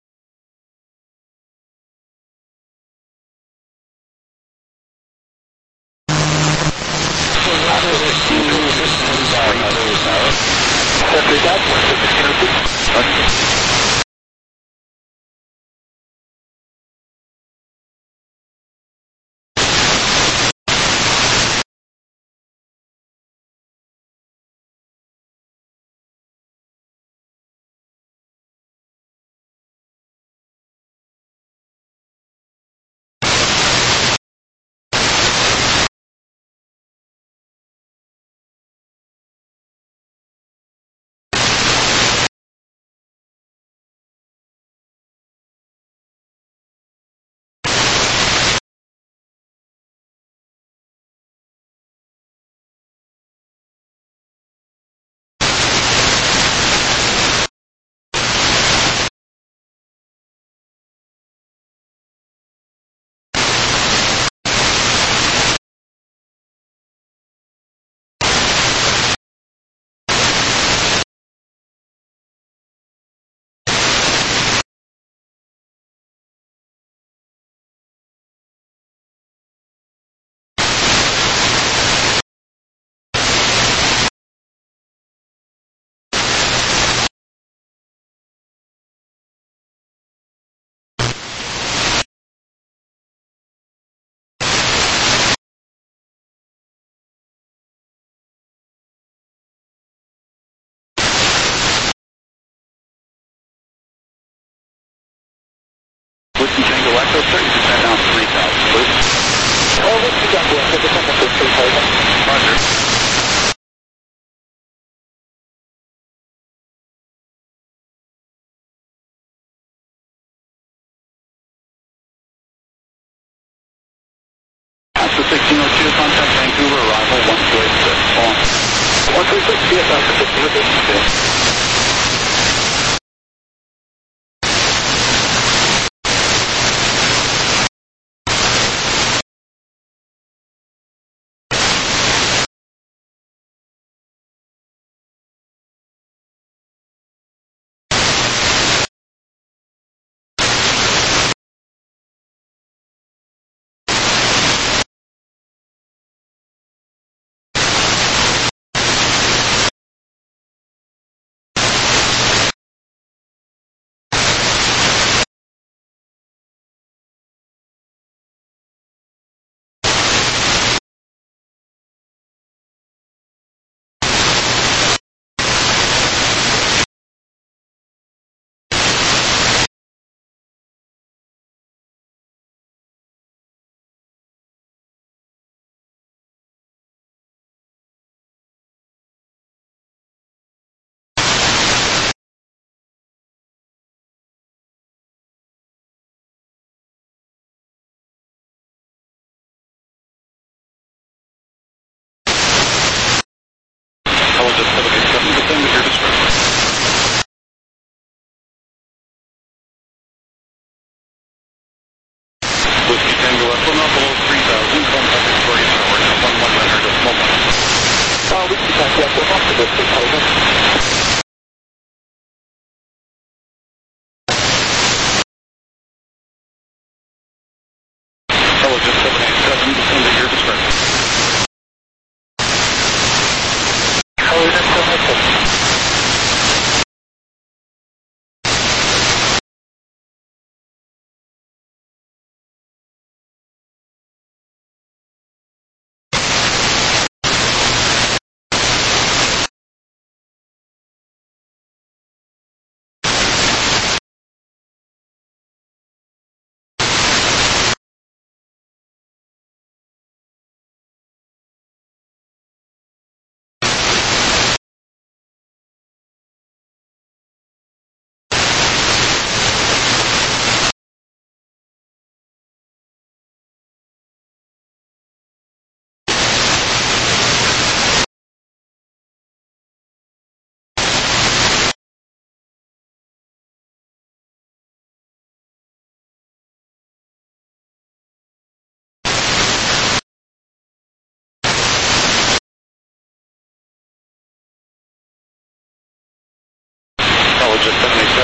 Whiskey Tango Echo, sir, you can send down 3000, please. Whiskey Tango Echo, descend down to 3000. Roger. After 1602, contact Vancouver, arrival 1286. Go on. 136, CSI for 1602.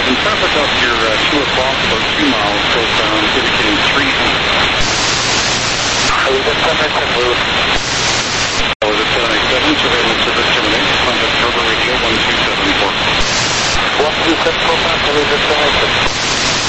in traffic off your 2 o'clock, about 2 miles southbound, indicating 300. I was at 787 Blue. I was at 787, surveillance service terminates. Contact Harbor Radio 1274. 1274, I was at 787.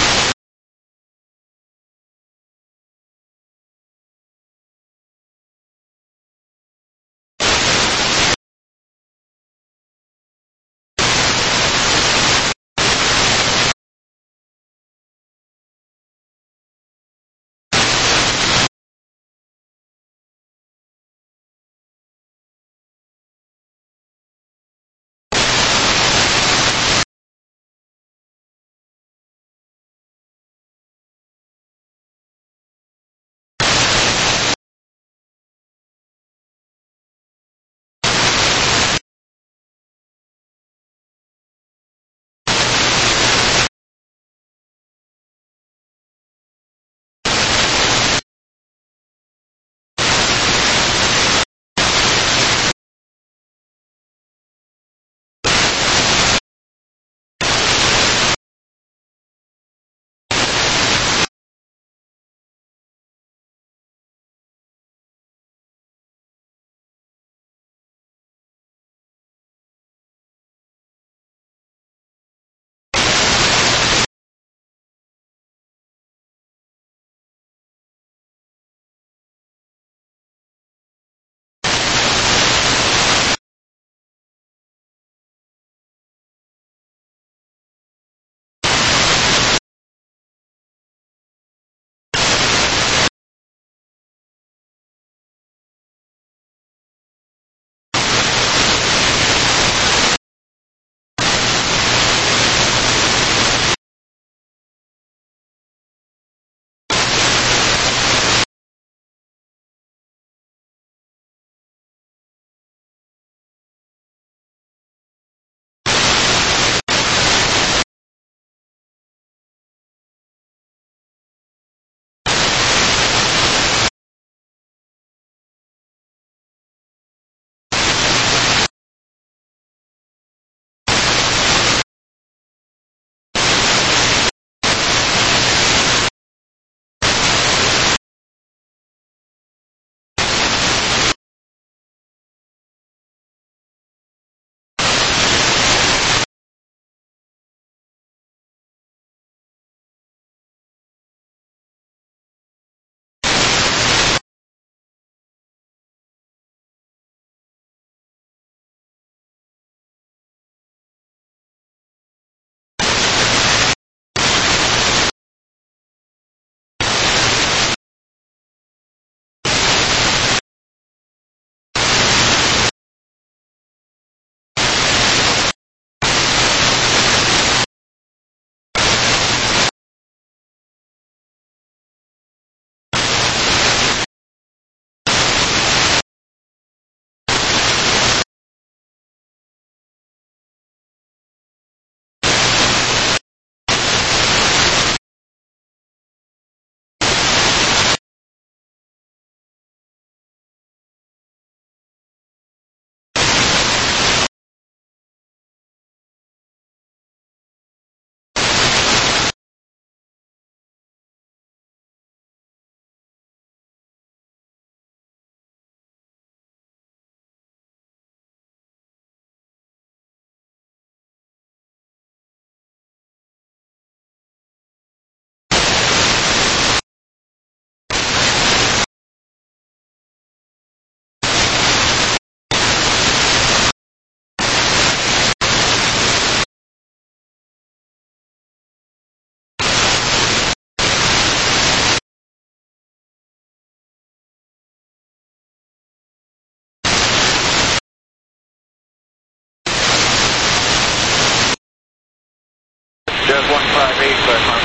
Jazz 158, but on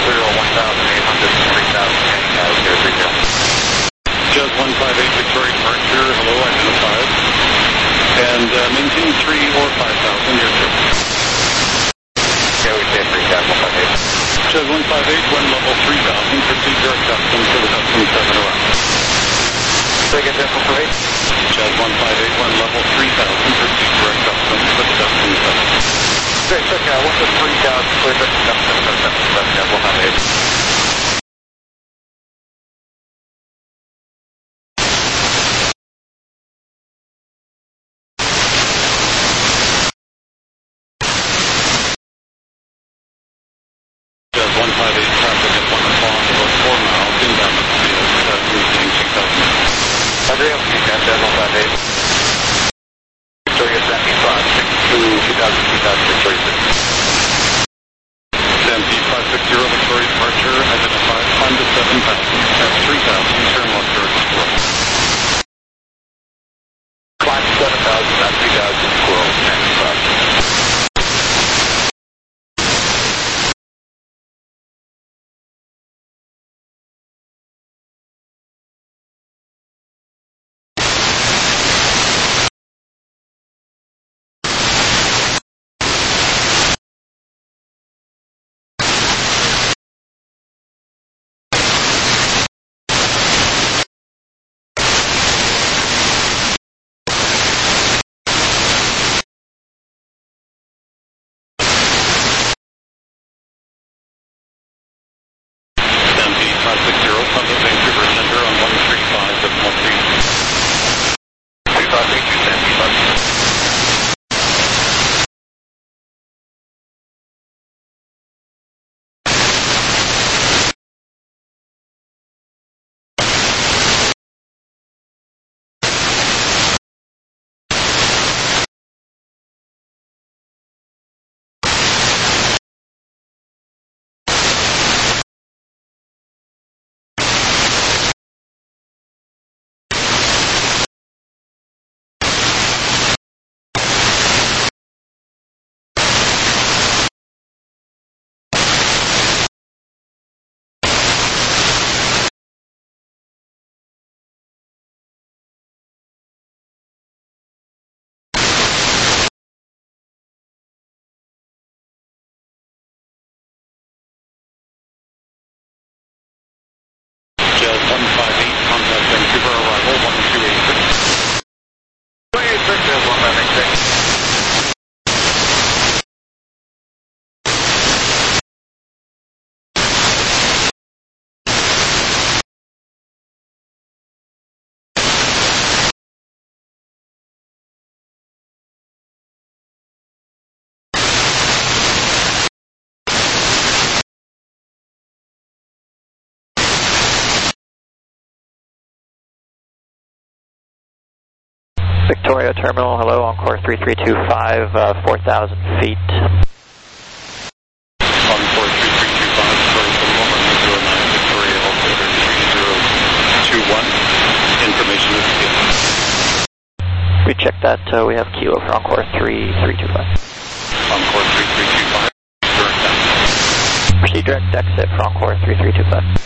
1,800, 3,000, Jazz 158, Victoria departure, hello, identified. And maintain 3 or 5,000, your trip. Yeah, we say 3,158. Jazz 158, wind level 3,000, proceed direct custom to the custom 7 around. Say again, Jazz 158. Jazz 158, wind level 3,000, proceed direct custom to the custom 7. Okay, check out 1-3,000, clear to 777, we'll have it. Does 158 traffic at 1 o'clock, about 4 miles inbound of the field, exiting 2000. Andrea, you got that 158. Victoria 75, 62, 2000, 2036. Stampede 560, Victoria departure, identified, climb to 7,000, at 3,000, turn left towards Squirrel. Climb 7,000, at 3,000, Squirrel, 95. Stampede 560, come to Vancouver Center on 135 at 13. 2582, Stampede 560. Jazz 158, contact Vancouver, arrival 1286. 286, Jazz 156. Victoria Terminal, hello, Encore 3325, 4,000 feet. Encore 3325, sorry, for the moment, 09, Victoria, altimeter 3021. Information is given. We checked that, we have Kilo for Encore 3325. Encore 3325, direct exit. Proceed direct exit for Encore 3325.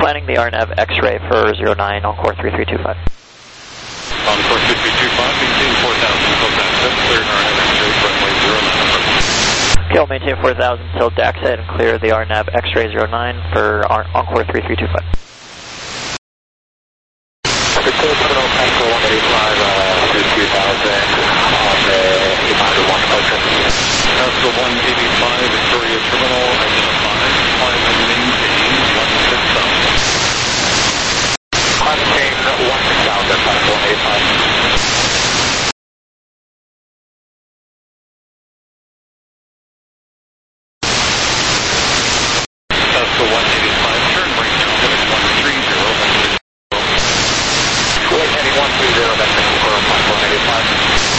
planning the RNAV X-ray for 09, Encore 3325. Encore 3325, maintain 4,000 till DAXIT, clear RNAV X-ray, runway 09. Okay, I'll maintain 4,000 till DAXIT and clear the RNAV X-ray 09 for Encore 3325. Record terminal Tango 185, 2000 on the Yamato 1 approach. Tesla 185, Victoria Terminal, identified, climb and maintain 16,000. Climb and maintain 16,000, Tango 185. Tesla 185, turn right now, heading 130, Wait, heading 130, that's confirmed, Tango 185.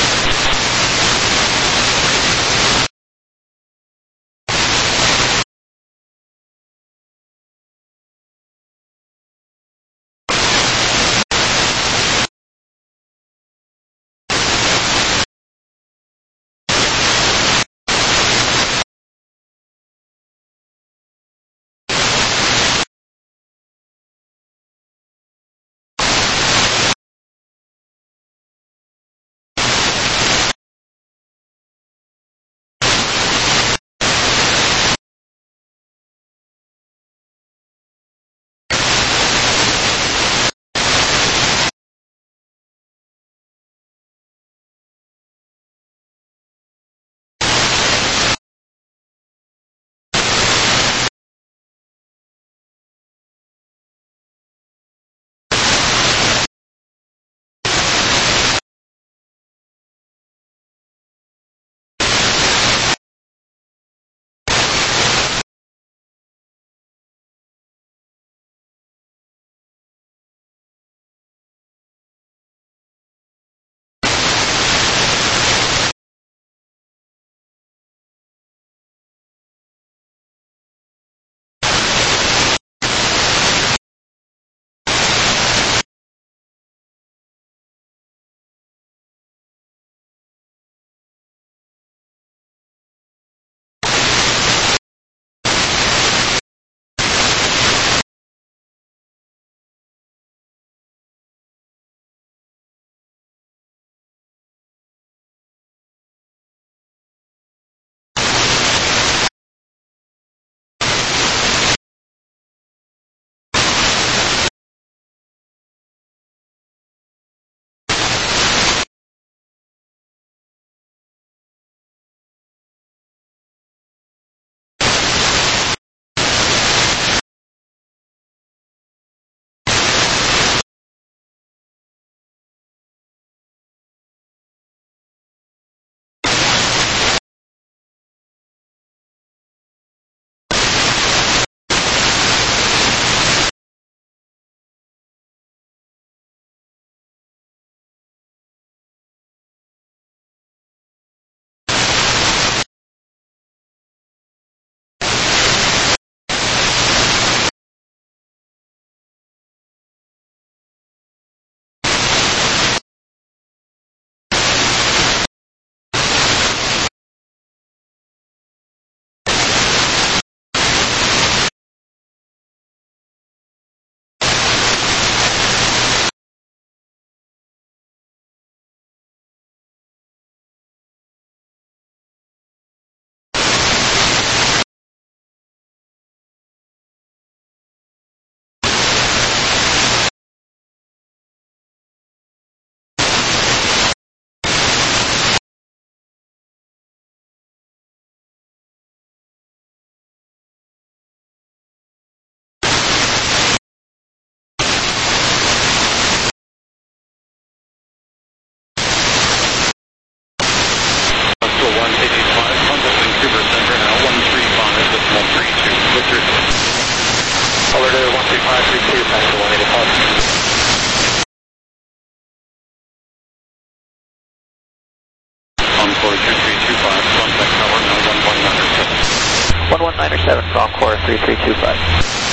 Encore 2325, contact tower now 1197 11907. for Encore 3325.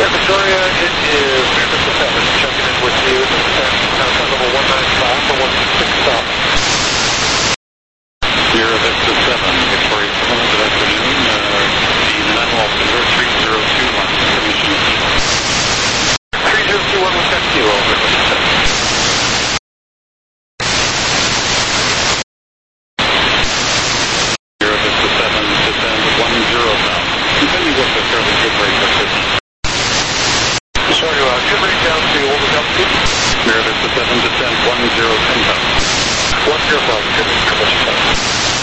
Victoria, it is Mr. 7 checking in with you. Contact level 195 for 166 South. Sierra Vista 7, Victoria Terminal, good afternoon. The National Altimeter 3021, permission east. 3021 with taxi, over. Sierra Vista 7, descend 10 now. Continue with a fairly good rate of 50. Sorry, good rate down to over altitude. Sierra Vista 7, descend 10 10,000. 10,000, good permission.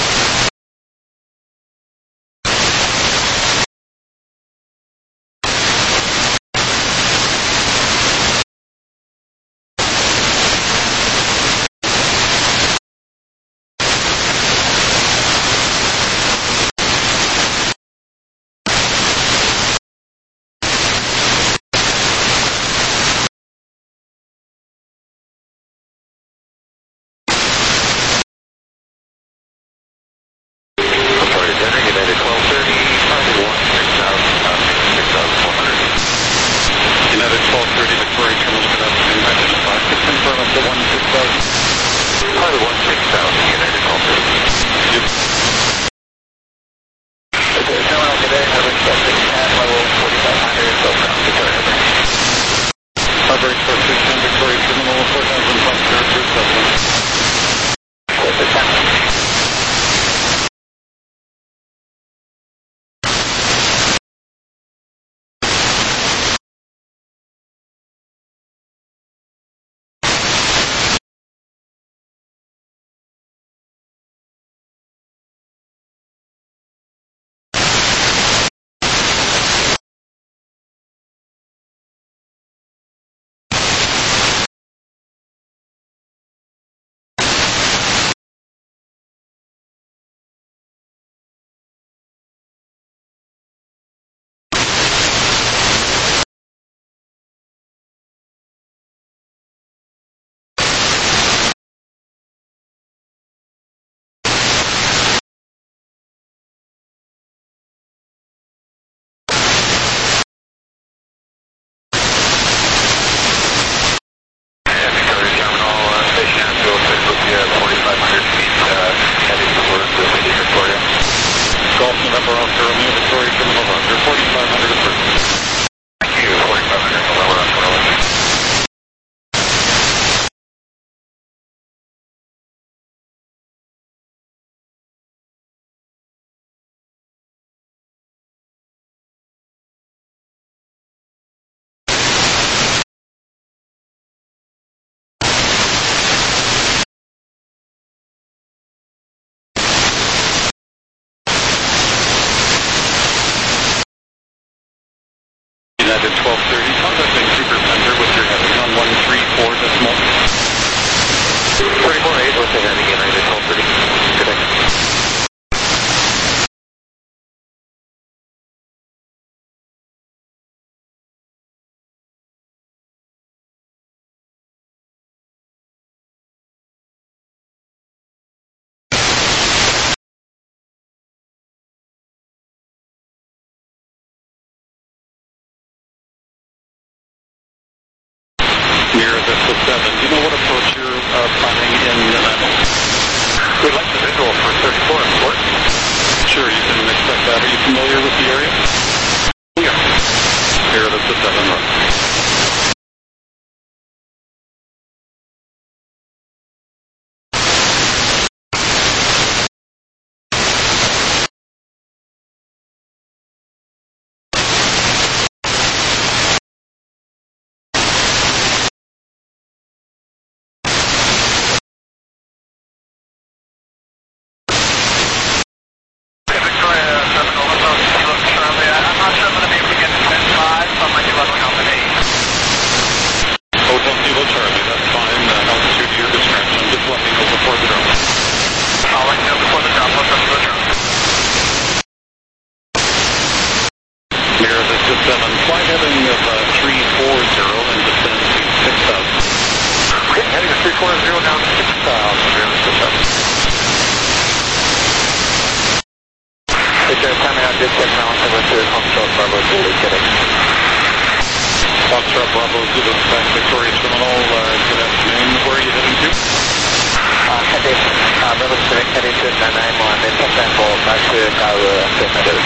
November Oscar Romeo, Victoria Terminal Roger, 4500 approach. Thank you, 4500 November Oscar Romeo. United 1230, contacting Super Center with your heading on 134 decimal. 348 with the heading United 1230. Good day. Sierra Vista 7, do you know what approach you're planning in Nanaimo? We'd like the visual for 34 and Fort. Sure, you can expect that. Are you familiar with the area? Yeah. Sierra Vista 7, run. Victoria 7 over, I'm not sure I'm going to be able to get to 10.5, so I might be leveling off at 8. Foxtrot Bravo Zulu Quebec Victoria Terminal, good afternoon. Where are you heading to? Heading, Bravo Pacific heading to 991 and sample back to Kawa Center.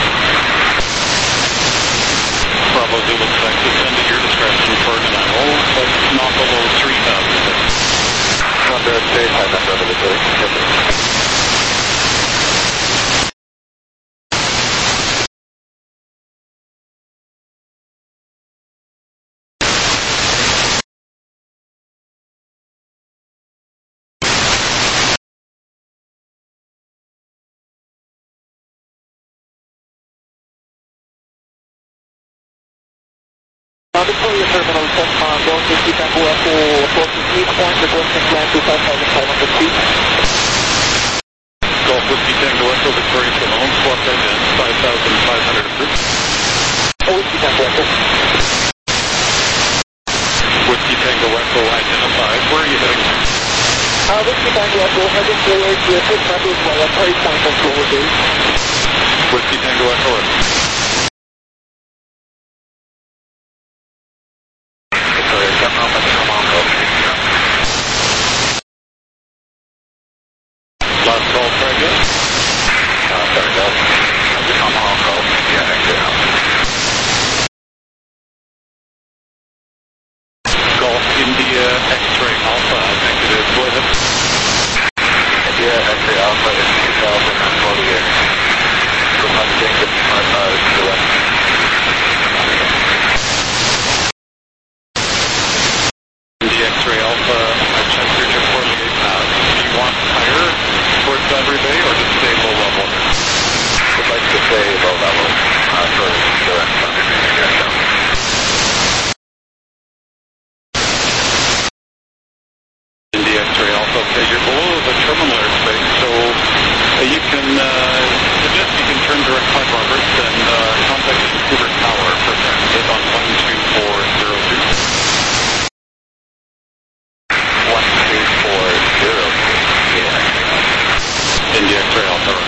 Bravo Zulu Quebec, descend at your discretion for Nanaimo, but not below 3,000. Number 35 Bravo Victoria. Victoria Terminal, going to Chicago Echo, approaching midpoint, requesting climb to 5,500 feet. Golf Whiskey Tango Echo, Victoria Terminal, squawk ident, 5,500 approved. Whiskey Tango Echo. Whiskey Tango Echo identified. Where are you heading? Whiskey Tango Echo, heading towards the Fifth Metals by a Prairie Point on Clover Bay. Whiskey Tango Echo. Last call, Frega. Sorry, no. Tomahawk call. Yeah, exit out. Golf India X-ray Alpha, negative. Go ahead. India X-ray Alpha is 2,048. Requesting 55 miles to the west. India X-ray Alpha, I checked your 48 pass. Do you want higher towards Boundary Bay or just stay low level? Would like to stay low level for the rest of the direction. India X-ray Alpha, okay, you're below the terminal airspace, so you can suggest you can turn direct Clyde Roberts and contact Vancouver Tower for transit on 12402. 1240. India X-ray Alpha.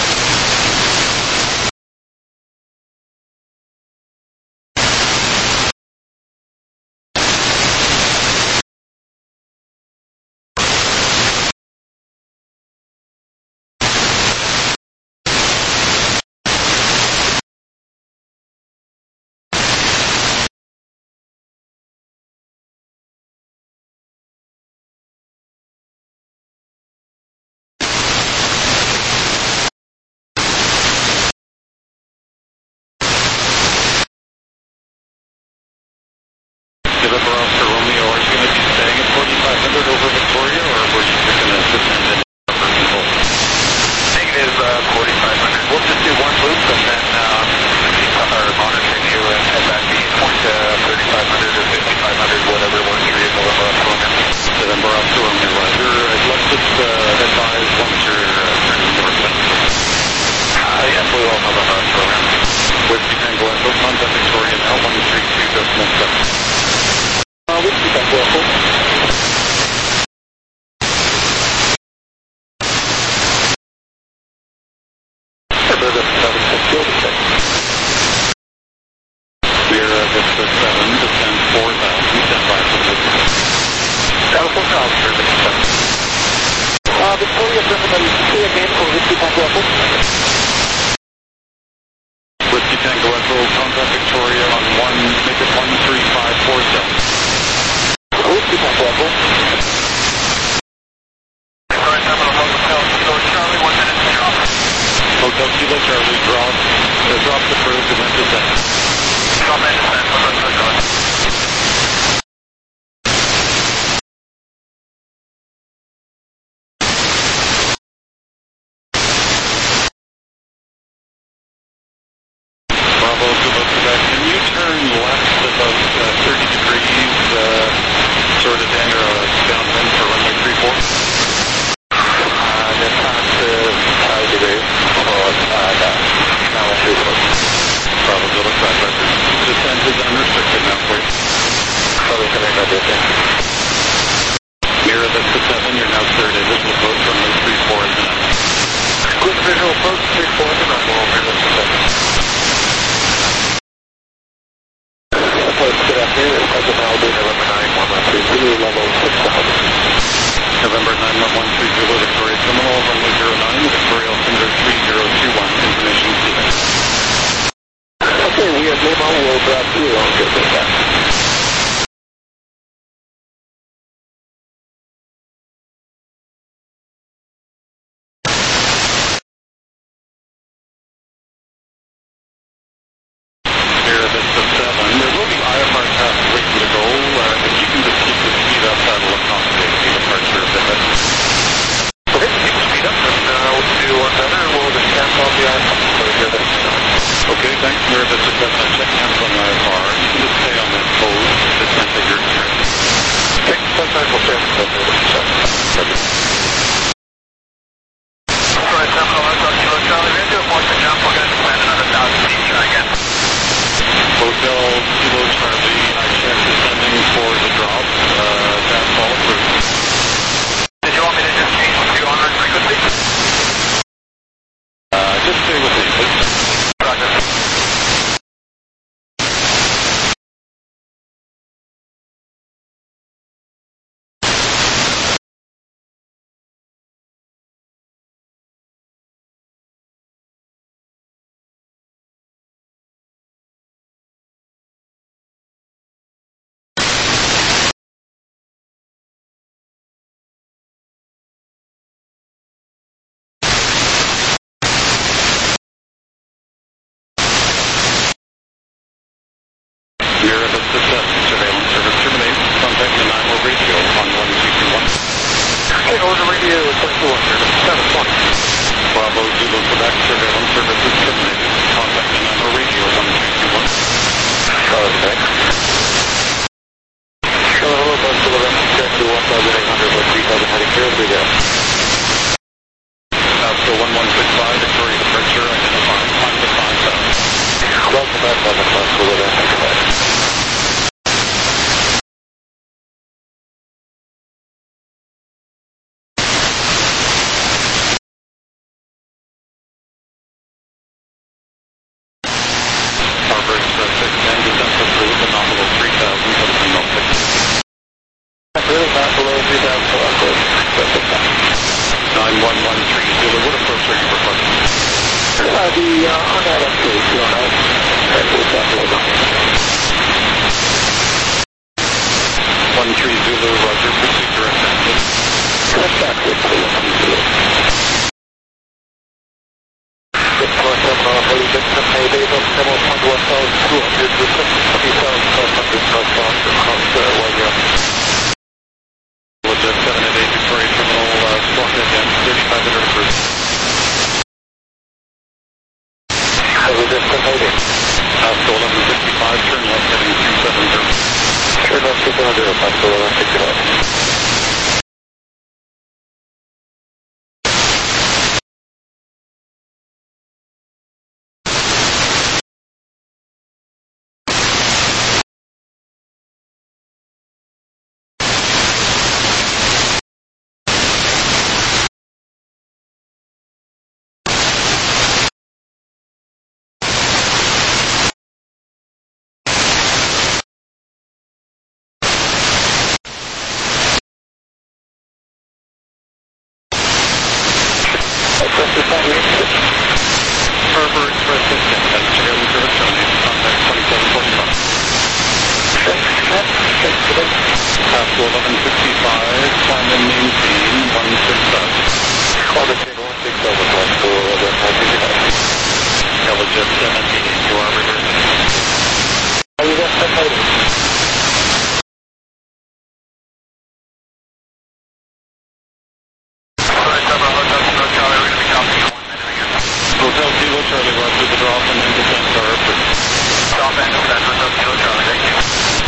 November Oscar Romeo, are you going to be staying at 4,500 over Victoria, or were you just going to descend in for control? Negative 4,500. We'll just do one loop and then monitoring you and head back to East Point to 3,500 or 5,500, whatever works for you. November Oscar Romeo, Roger. Let's just advise once you're turning northbound. Yes, we will November Oscar Romeo. Whiskey Tango Echo, contact Victoria now, 132.7. Whiskey Tango Echo. We're at Vista 7, descend 4,000, stand by for the California Oscar, Victoria Terminal, say again for Whiskey Tango Echo. Whiskey Tango Echo, contact Victoria on 1, make it 13547. Whiskey Tango Echo. Hotel Kilo Charlie, drop the approved and then descend. Bravo, Zulu Quebec, can you turn left about 30 degrees, sort of downwind for runway 34? Then pass to 5 degrees for now at 3 foot. Bravo, Zulu Quebec, descent is unrestricted now, please. Probably coming by this end. Mirror Vista 7, you're now cleared in visual approach runway 34 is enough. Good visual approach, 3-4 and then we'll over Vista 7. Good afternoon. Delta Malibu, November 9113 Zulu, level 6000. November 9113 Zulu, Victoria Terminal, runway 09, Victoria Altimeter 3021, information Phoenix. Okay, we have Lima, we'll drop you on good back. Okay, thanks. We're at the Cessna check hands on IFR. You can just stay on that pose. This might take your experience. Okay, sometimes we'll stay on the pose. Alright, Terminal, I've got Kilo Charlie. We're going to force the jump. We're going to land another 1,000 feet. Try again. Hotel Kilo Charlie, I check descending for the drop. That's all approved. Did you want me to just change with you on our frequency? Just stay with me, please. Roger. You're at the Cessna surveillance service terminates. Contact the 9-1 radio on 1221. Okay, order radio, 21 here, 720. Bravo Zulu Quebec surveillance service is terminated. Contact the 9-1 radio 1221. Okay. Hello, bus to the rest, check to 1,800, with 3,000 heading here, we go. Pasco 1165, Victoria departure, identifying time to 5,000. Welcome back, Bus to the rest, Harbor Express 610, descent approved, the nominal 3,000, telephone no fix. really not below 3,000, so I'm good. 9113 Zulu, what approach are you requesting? On that update, you know, and we'll talk a little bit. 13 Zulu, roger, proceed direct exit. Cut back with 2 Zulu. Good for Terminal, Holy Victim, Mayday, Terminal 1,200, request 20,500 northbound across Wyoming. Legit 788 Victoria Terminal, squawk again, 3,500 approved. Holy Victim, Mayday. Pasco 1165, turn left heading 270. Turn left 270, Pasco 1165. Harbor Express 610, that's surveillance service terminated. Contact 2745. Pasco 1165, climb and maintain 16000. Call the chain 167, Pasco 1165. Legit 788, you are reversing. Are you there, Mayday? Hotel Kilo Charlie, roger, the drop and then descent are approved. Drop and descent, Hotel Kilo Charlie, thank you.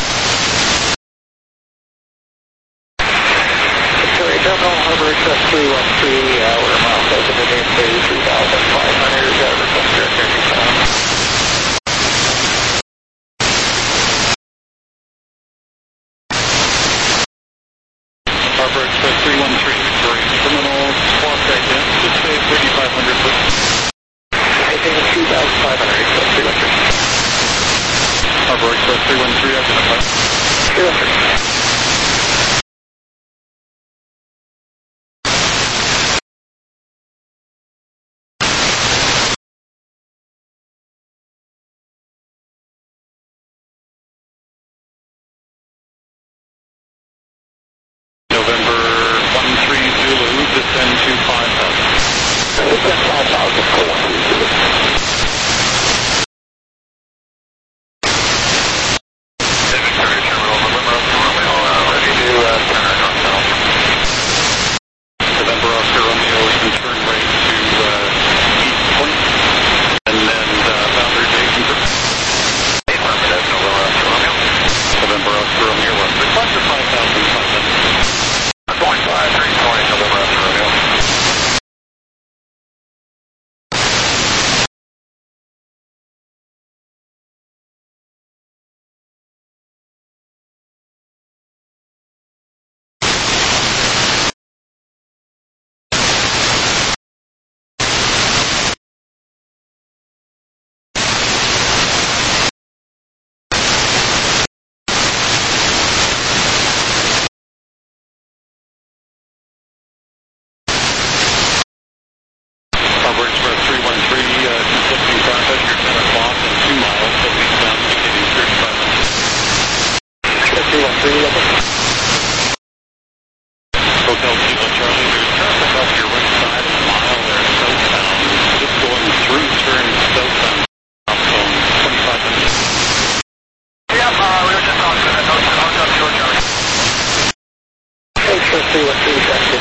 Victoria Terminal, Harbor Express 313, order miles open to name 33,500, request direct air Tucson. Harbor Express 313, Victoria Terminal, squawk again, just say 3,500 foot. Anything 2,500, request 313. Harbor Express 313, identify. November 13 Zulu, descend to 5,000. Descend 5,000 for 13 Zulu. David Curry, Terminal, November Oscar Romeo, ready to turn north south. November Oscar Romeo, you can turn right to East Point, and then boundary Jason. That's November Oscar Romeo. November Oscar Romeo, request for 5,500. 320, November Oscar Romeo. Harbor Express 313, conflicting traffic, you're 10 o'clock and 2 miles, so eastbound indicating 35. Hotel Kilo Charlie, there's traffic off your right side of the mile there, southbound, just going through, turn southbound, off zone 25 minutes. Yeah, we were just talking about Hotel Kilo Charlie. Express 313, traffic,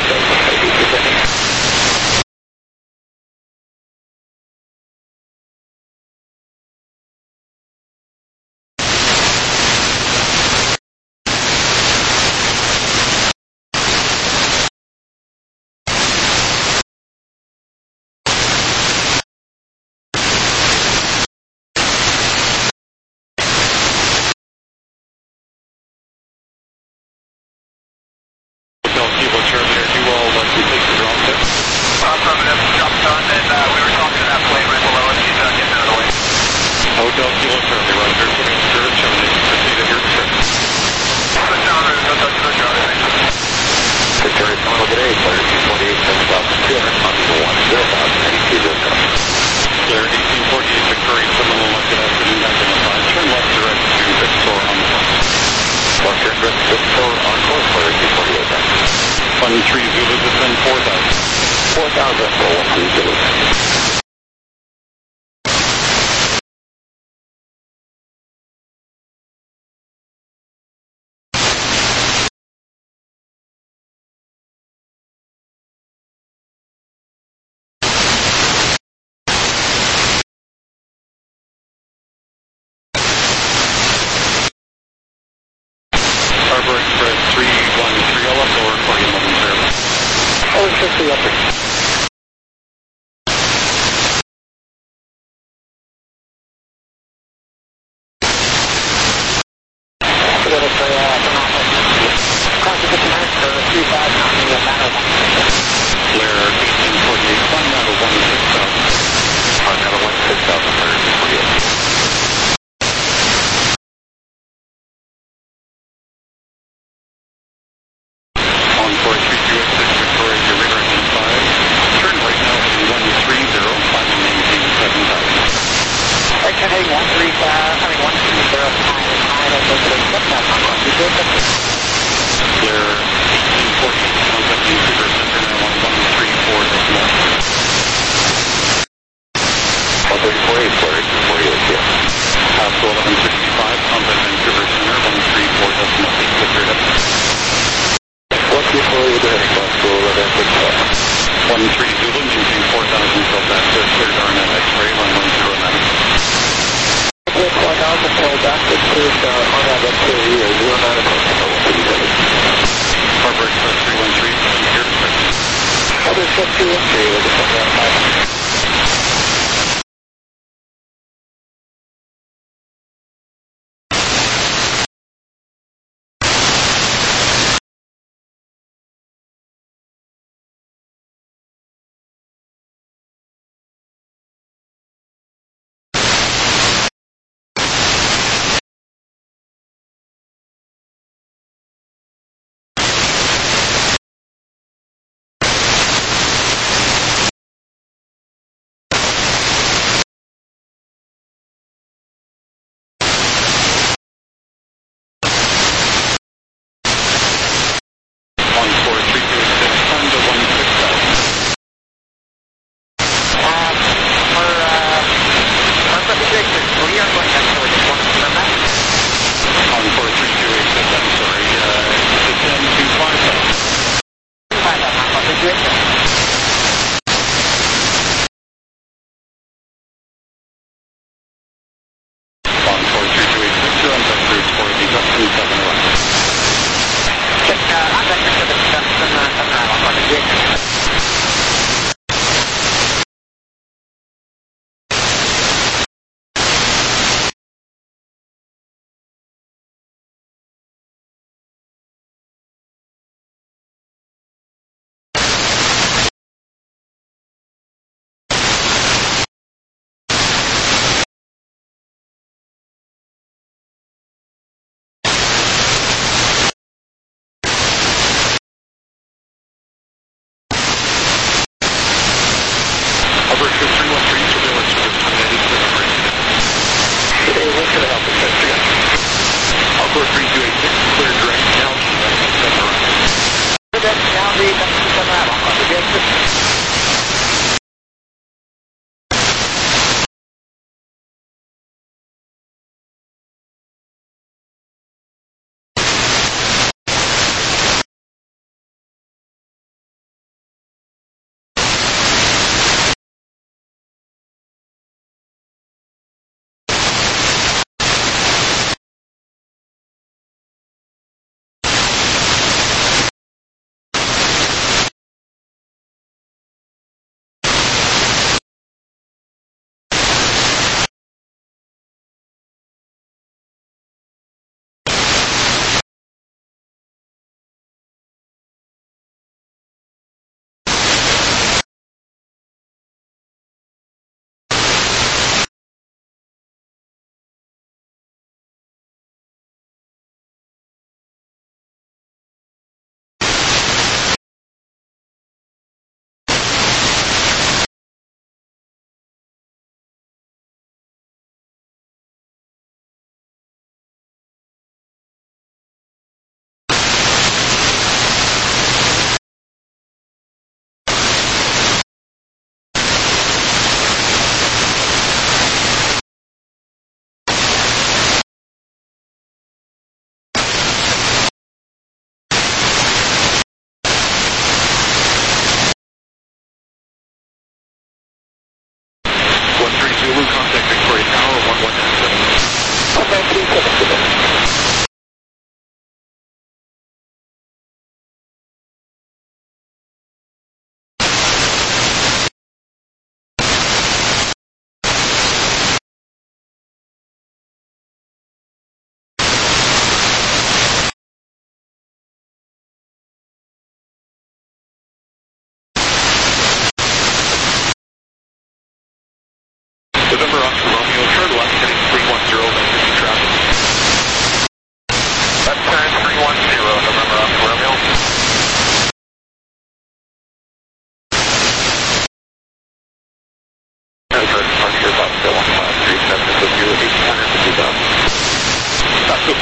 Hotel Kilo Charlie, are you all complete the drop there? Affirmative, jump done, and we were talking to that plane right below us. He's getting out of the way. Hotel Kilo Charlie, Roger, Spirit Charlie, proceed at your service. Hotel Kilo Charlie, thank you. Victoria Terminal, good day, clear 248, 7,200, possible 10,000, 82 zip code. Clear 1848 Victoria Terminal, good afternoon, identified. Turn left direct to Victor on course. Left turn direct to Victor on course, clear 1848, thank you. 13 Zulu, descend 4,000. 4,000 for 13 Zulu. Harbor Express 313, I'll up over for you momentarily. Oh, it's just the upper. Clear 1848, climb out of 16,000. On another 16,148. On 4326 Victoria, your radar in 5. Turn right now to 130, climbing maintain 7,000. Right turn heading 130, Clear 1848, contact Vancouver Center now on 134.1. 134.8, clear 1848, yeah. Pascal 1165, contact Vancouver Center 134.8, cleared up. 134, good heading, Pascal 1165. 13 Zulu, maintain 4,000 till access, cleared RNM X-ray, runway 09. 4,000 till access, cleared RNM X-ray, 09. Harbor Express 313, here to service. Harbor Express 313, with the 5.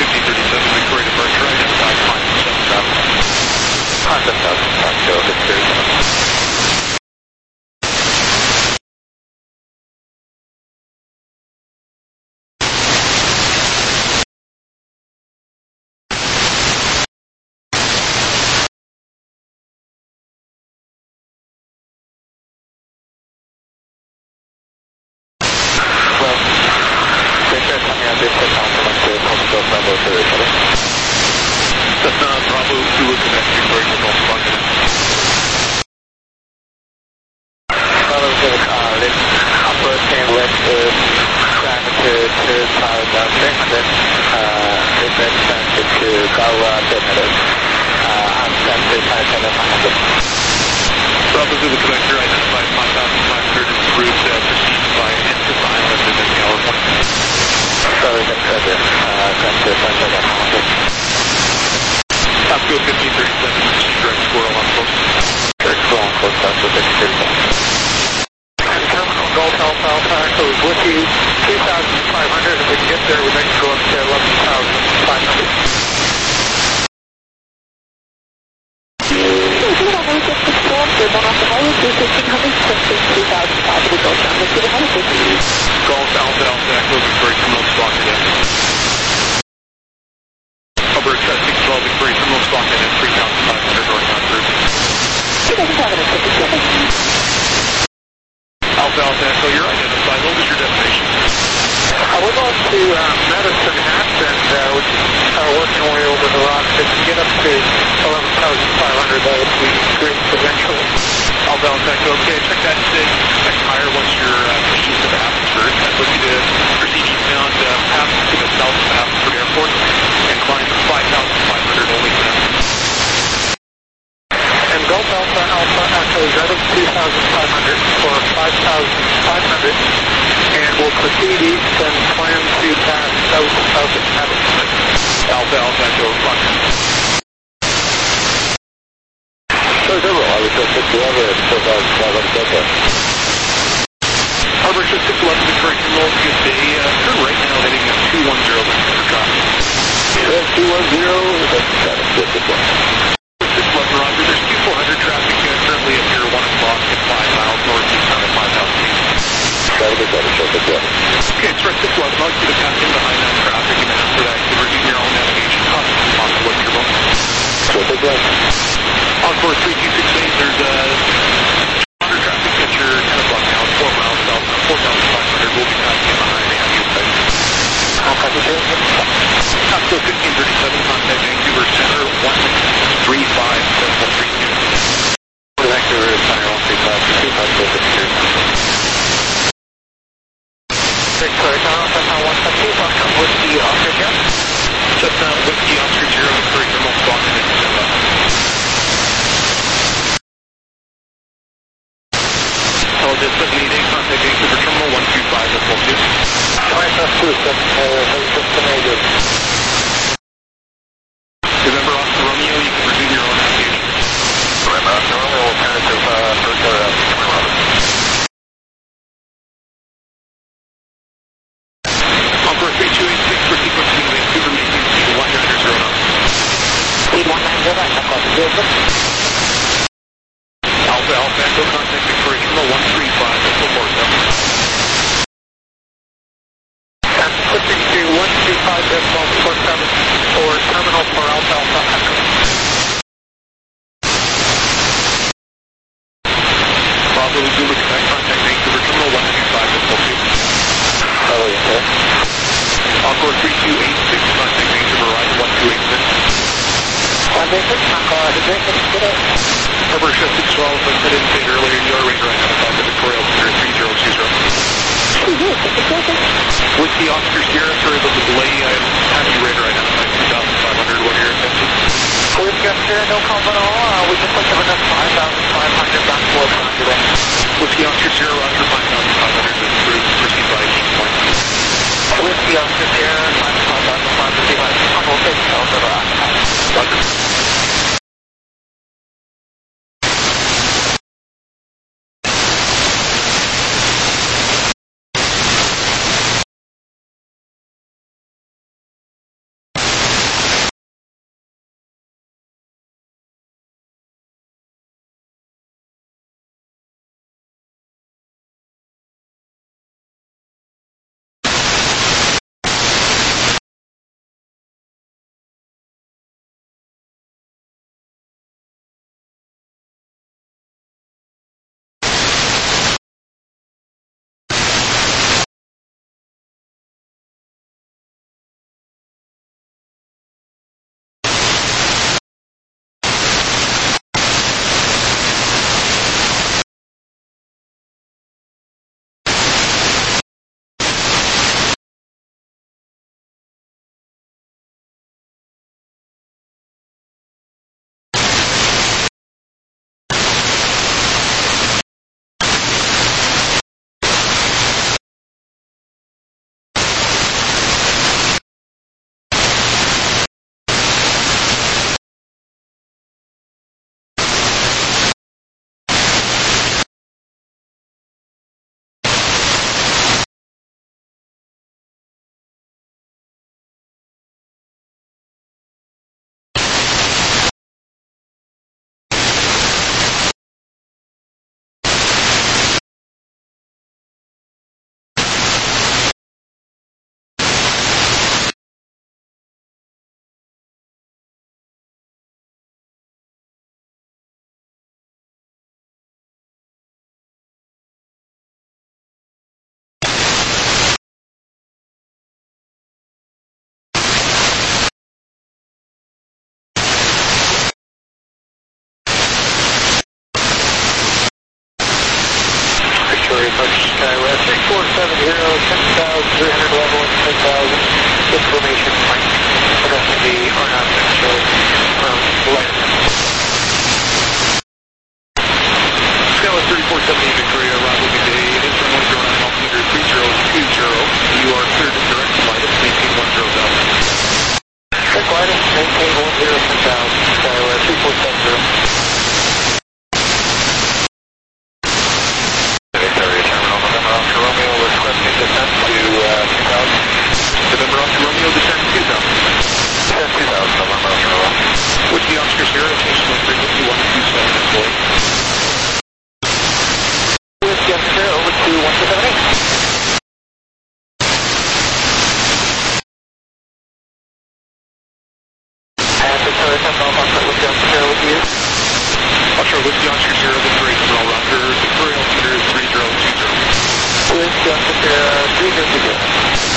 PT37 Victoria departure right at 557 traffic. 5,000, Foxtrot, Victoria. Cessna Bravo Zulu Quebec Victoria Terminal Squawk in. Bravo Zulu, lift upper tail left diameter to power down 300, return transit to Gawa terminal, I'm transit 5,500. Bravo Zulu Quebec, you're identified 5,500 en route, proceed by Ensign Island and then Gallup Point. Sorry, that's correct. Transit 5,500. Pasco 1537, proceed direct squirrel on coast. Direct squirrel on coast, Pasco 1537. And Terminal Golf Alpha Alpha Echo is with you, 2,500. If we can get there, we'd like to go up to 11,500. Golf Alpha Alpha Echo Victoria Terminal Squawk in. Alberta 612 Victoria Terminal Squawk in at 3,500 northbound route. Alpha Alpha Echo, you're identified. What was your destination? We're going to Medicine Hat, and we're working our way over the rocks. If we get up to 11,500, that would be great eventually. Alpha Alpha Echo, okay, check that. Check higher once you're east of Abbotsford. I'd look you to proceed eastbound past to the south of Abbotsford Airport and climb 5,500 only for now. And Golf Alpha Alpha Echo is out of 2,500 for 5,500, and we'll proceed east and plan to pass south of Abbotsford. Alpha Alpha Echo, fuck. So, I was just at the other 4,500. Harbor 611 Victoria Terminal, good day. Turn right now heading at 210 for traffic. 210, that's kind of good this one. 611 Roger, there's 2400 traffic currently at your 1 o'clock at 5 miles northeastbound at 5,000 feet. Try to get that short as well. Okay, it's right 611. I'll get a pass in behind that traffic, and then after that, you can resume your own navigation. Possible with your boat. Short as well. Encore 3268, there's 100 traffic at your 10 o'clock now, 4 miles south, 4,500. We'll be passing in behind the ambient site. Pasco 1537, contact Vancouver Center, 135.32. Vancouver Center, 135.32. Victoria Terminal, Cessna 172, welcome with the Oscar here. Cessna Whiskey Oscar 0, Victoria Terminal Squawk in December. Apologize, 788, contact Vancouver Terminal 125, that's all good. November Oscar Romeo, you can resume your own navigation. November Oscar Romeo, alternative, first Encore 3286 for sequencing Vancouver, making speed 190 knots. Speed 190, that's all good. Alpha Alpha Echo, contact Victoria Terminal 135, that's all 47. And switching to 125.47 for terminal for Alpha Alpha Echo. Bravo Zulu Quebec, contact Vancouver Terminal 125, that's all good. Oh, yeah. Encore 3286, contact Vancouver Rise 1286. Harbor Chef 612, as I didn't say earlier, you are radar identified the Victoria Altimeter 3020. With the Oscar Sierra, sorry about the delay, I have you radar identified 2,500. What are your intentions? We've got no problem at all. We can put you on that 5,500 back to Los Angeles. With the Oscar Sierra, Roger 5,500 is approved. Proceed by East Point. With the Oscar Sierra, 5,500 back to Roger. Charlie 10 Golf Oscar Whiskey Oscar 0 with you. Oscar Whiskey Oscar 0 with Grace Roll Roger, Victoria Altimeter 3020. Whiskey Oscar 3020.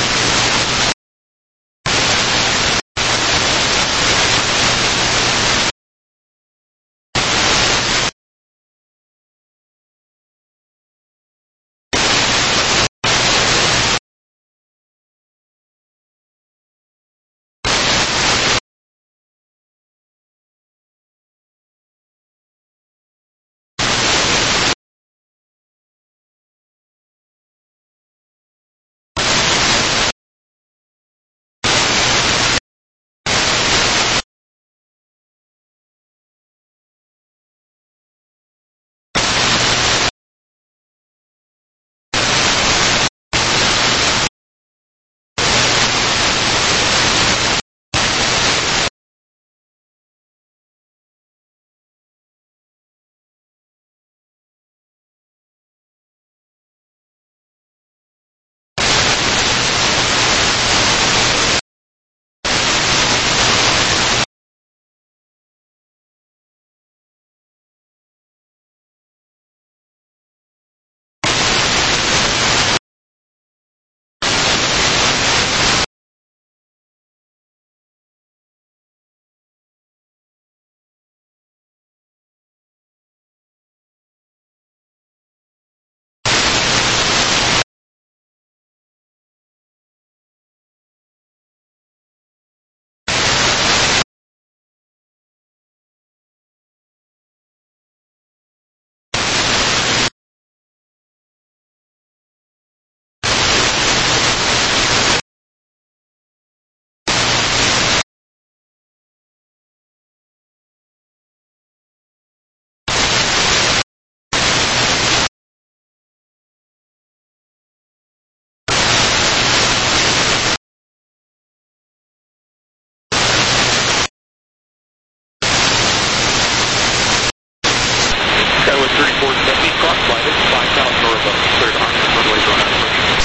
Skyway 3470, cross flighted, 5,000 or above, cleared on runway 09 approach.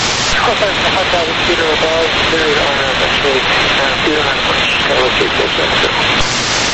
5,000 feet or above, cleared on actually 09 approach. Skyway 3470.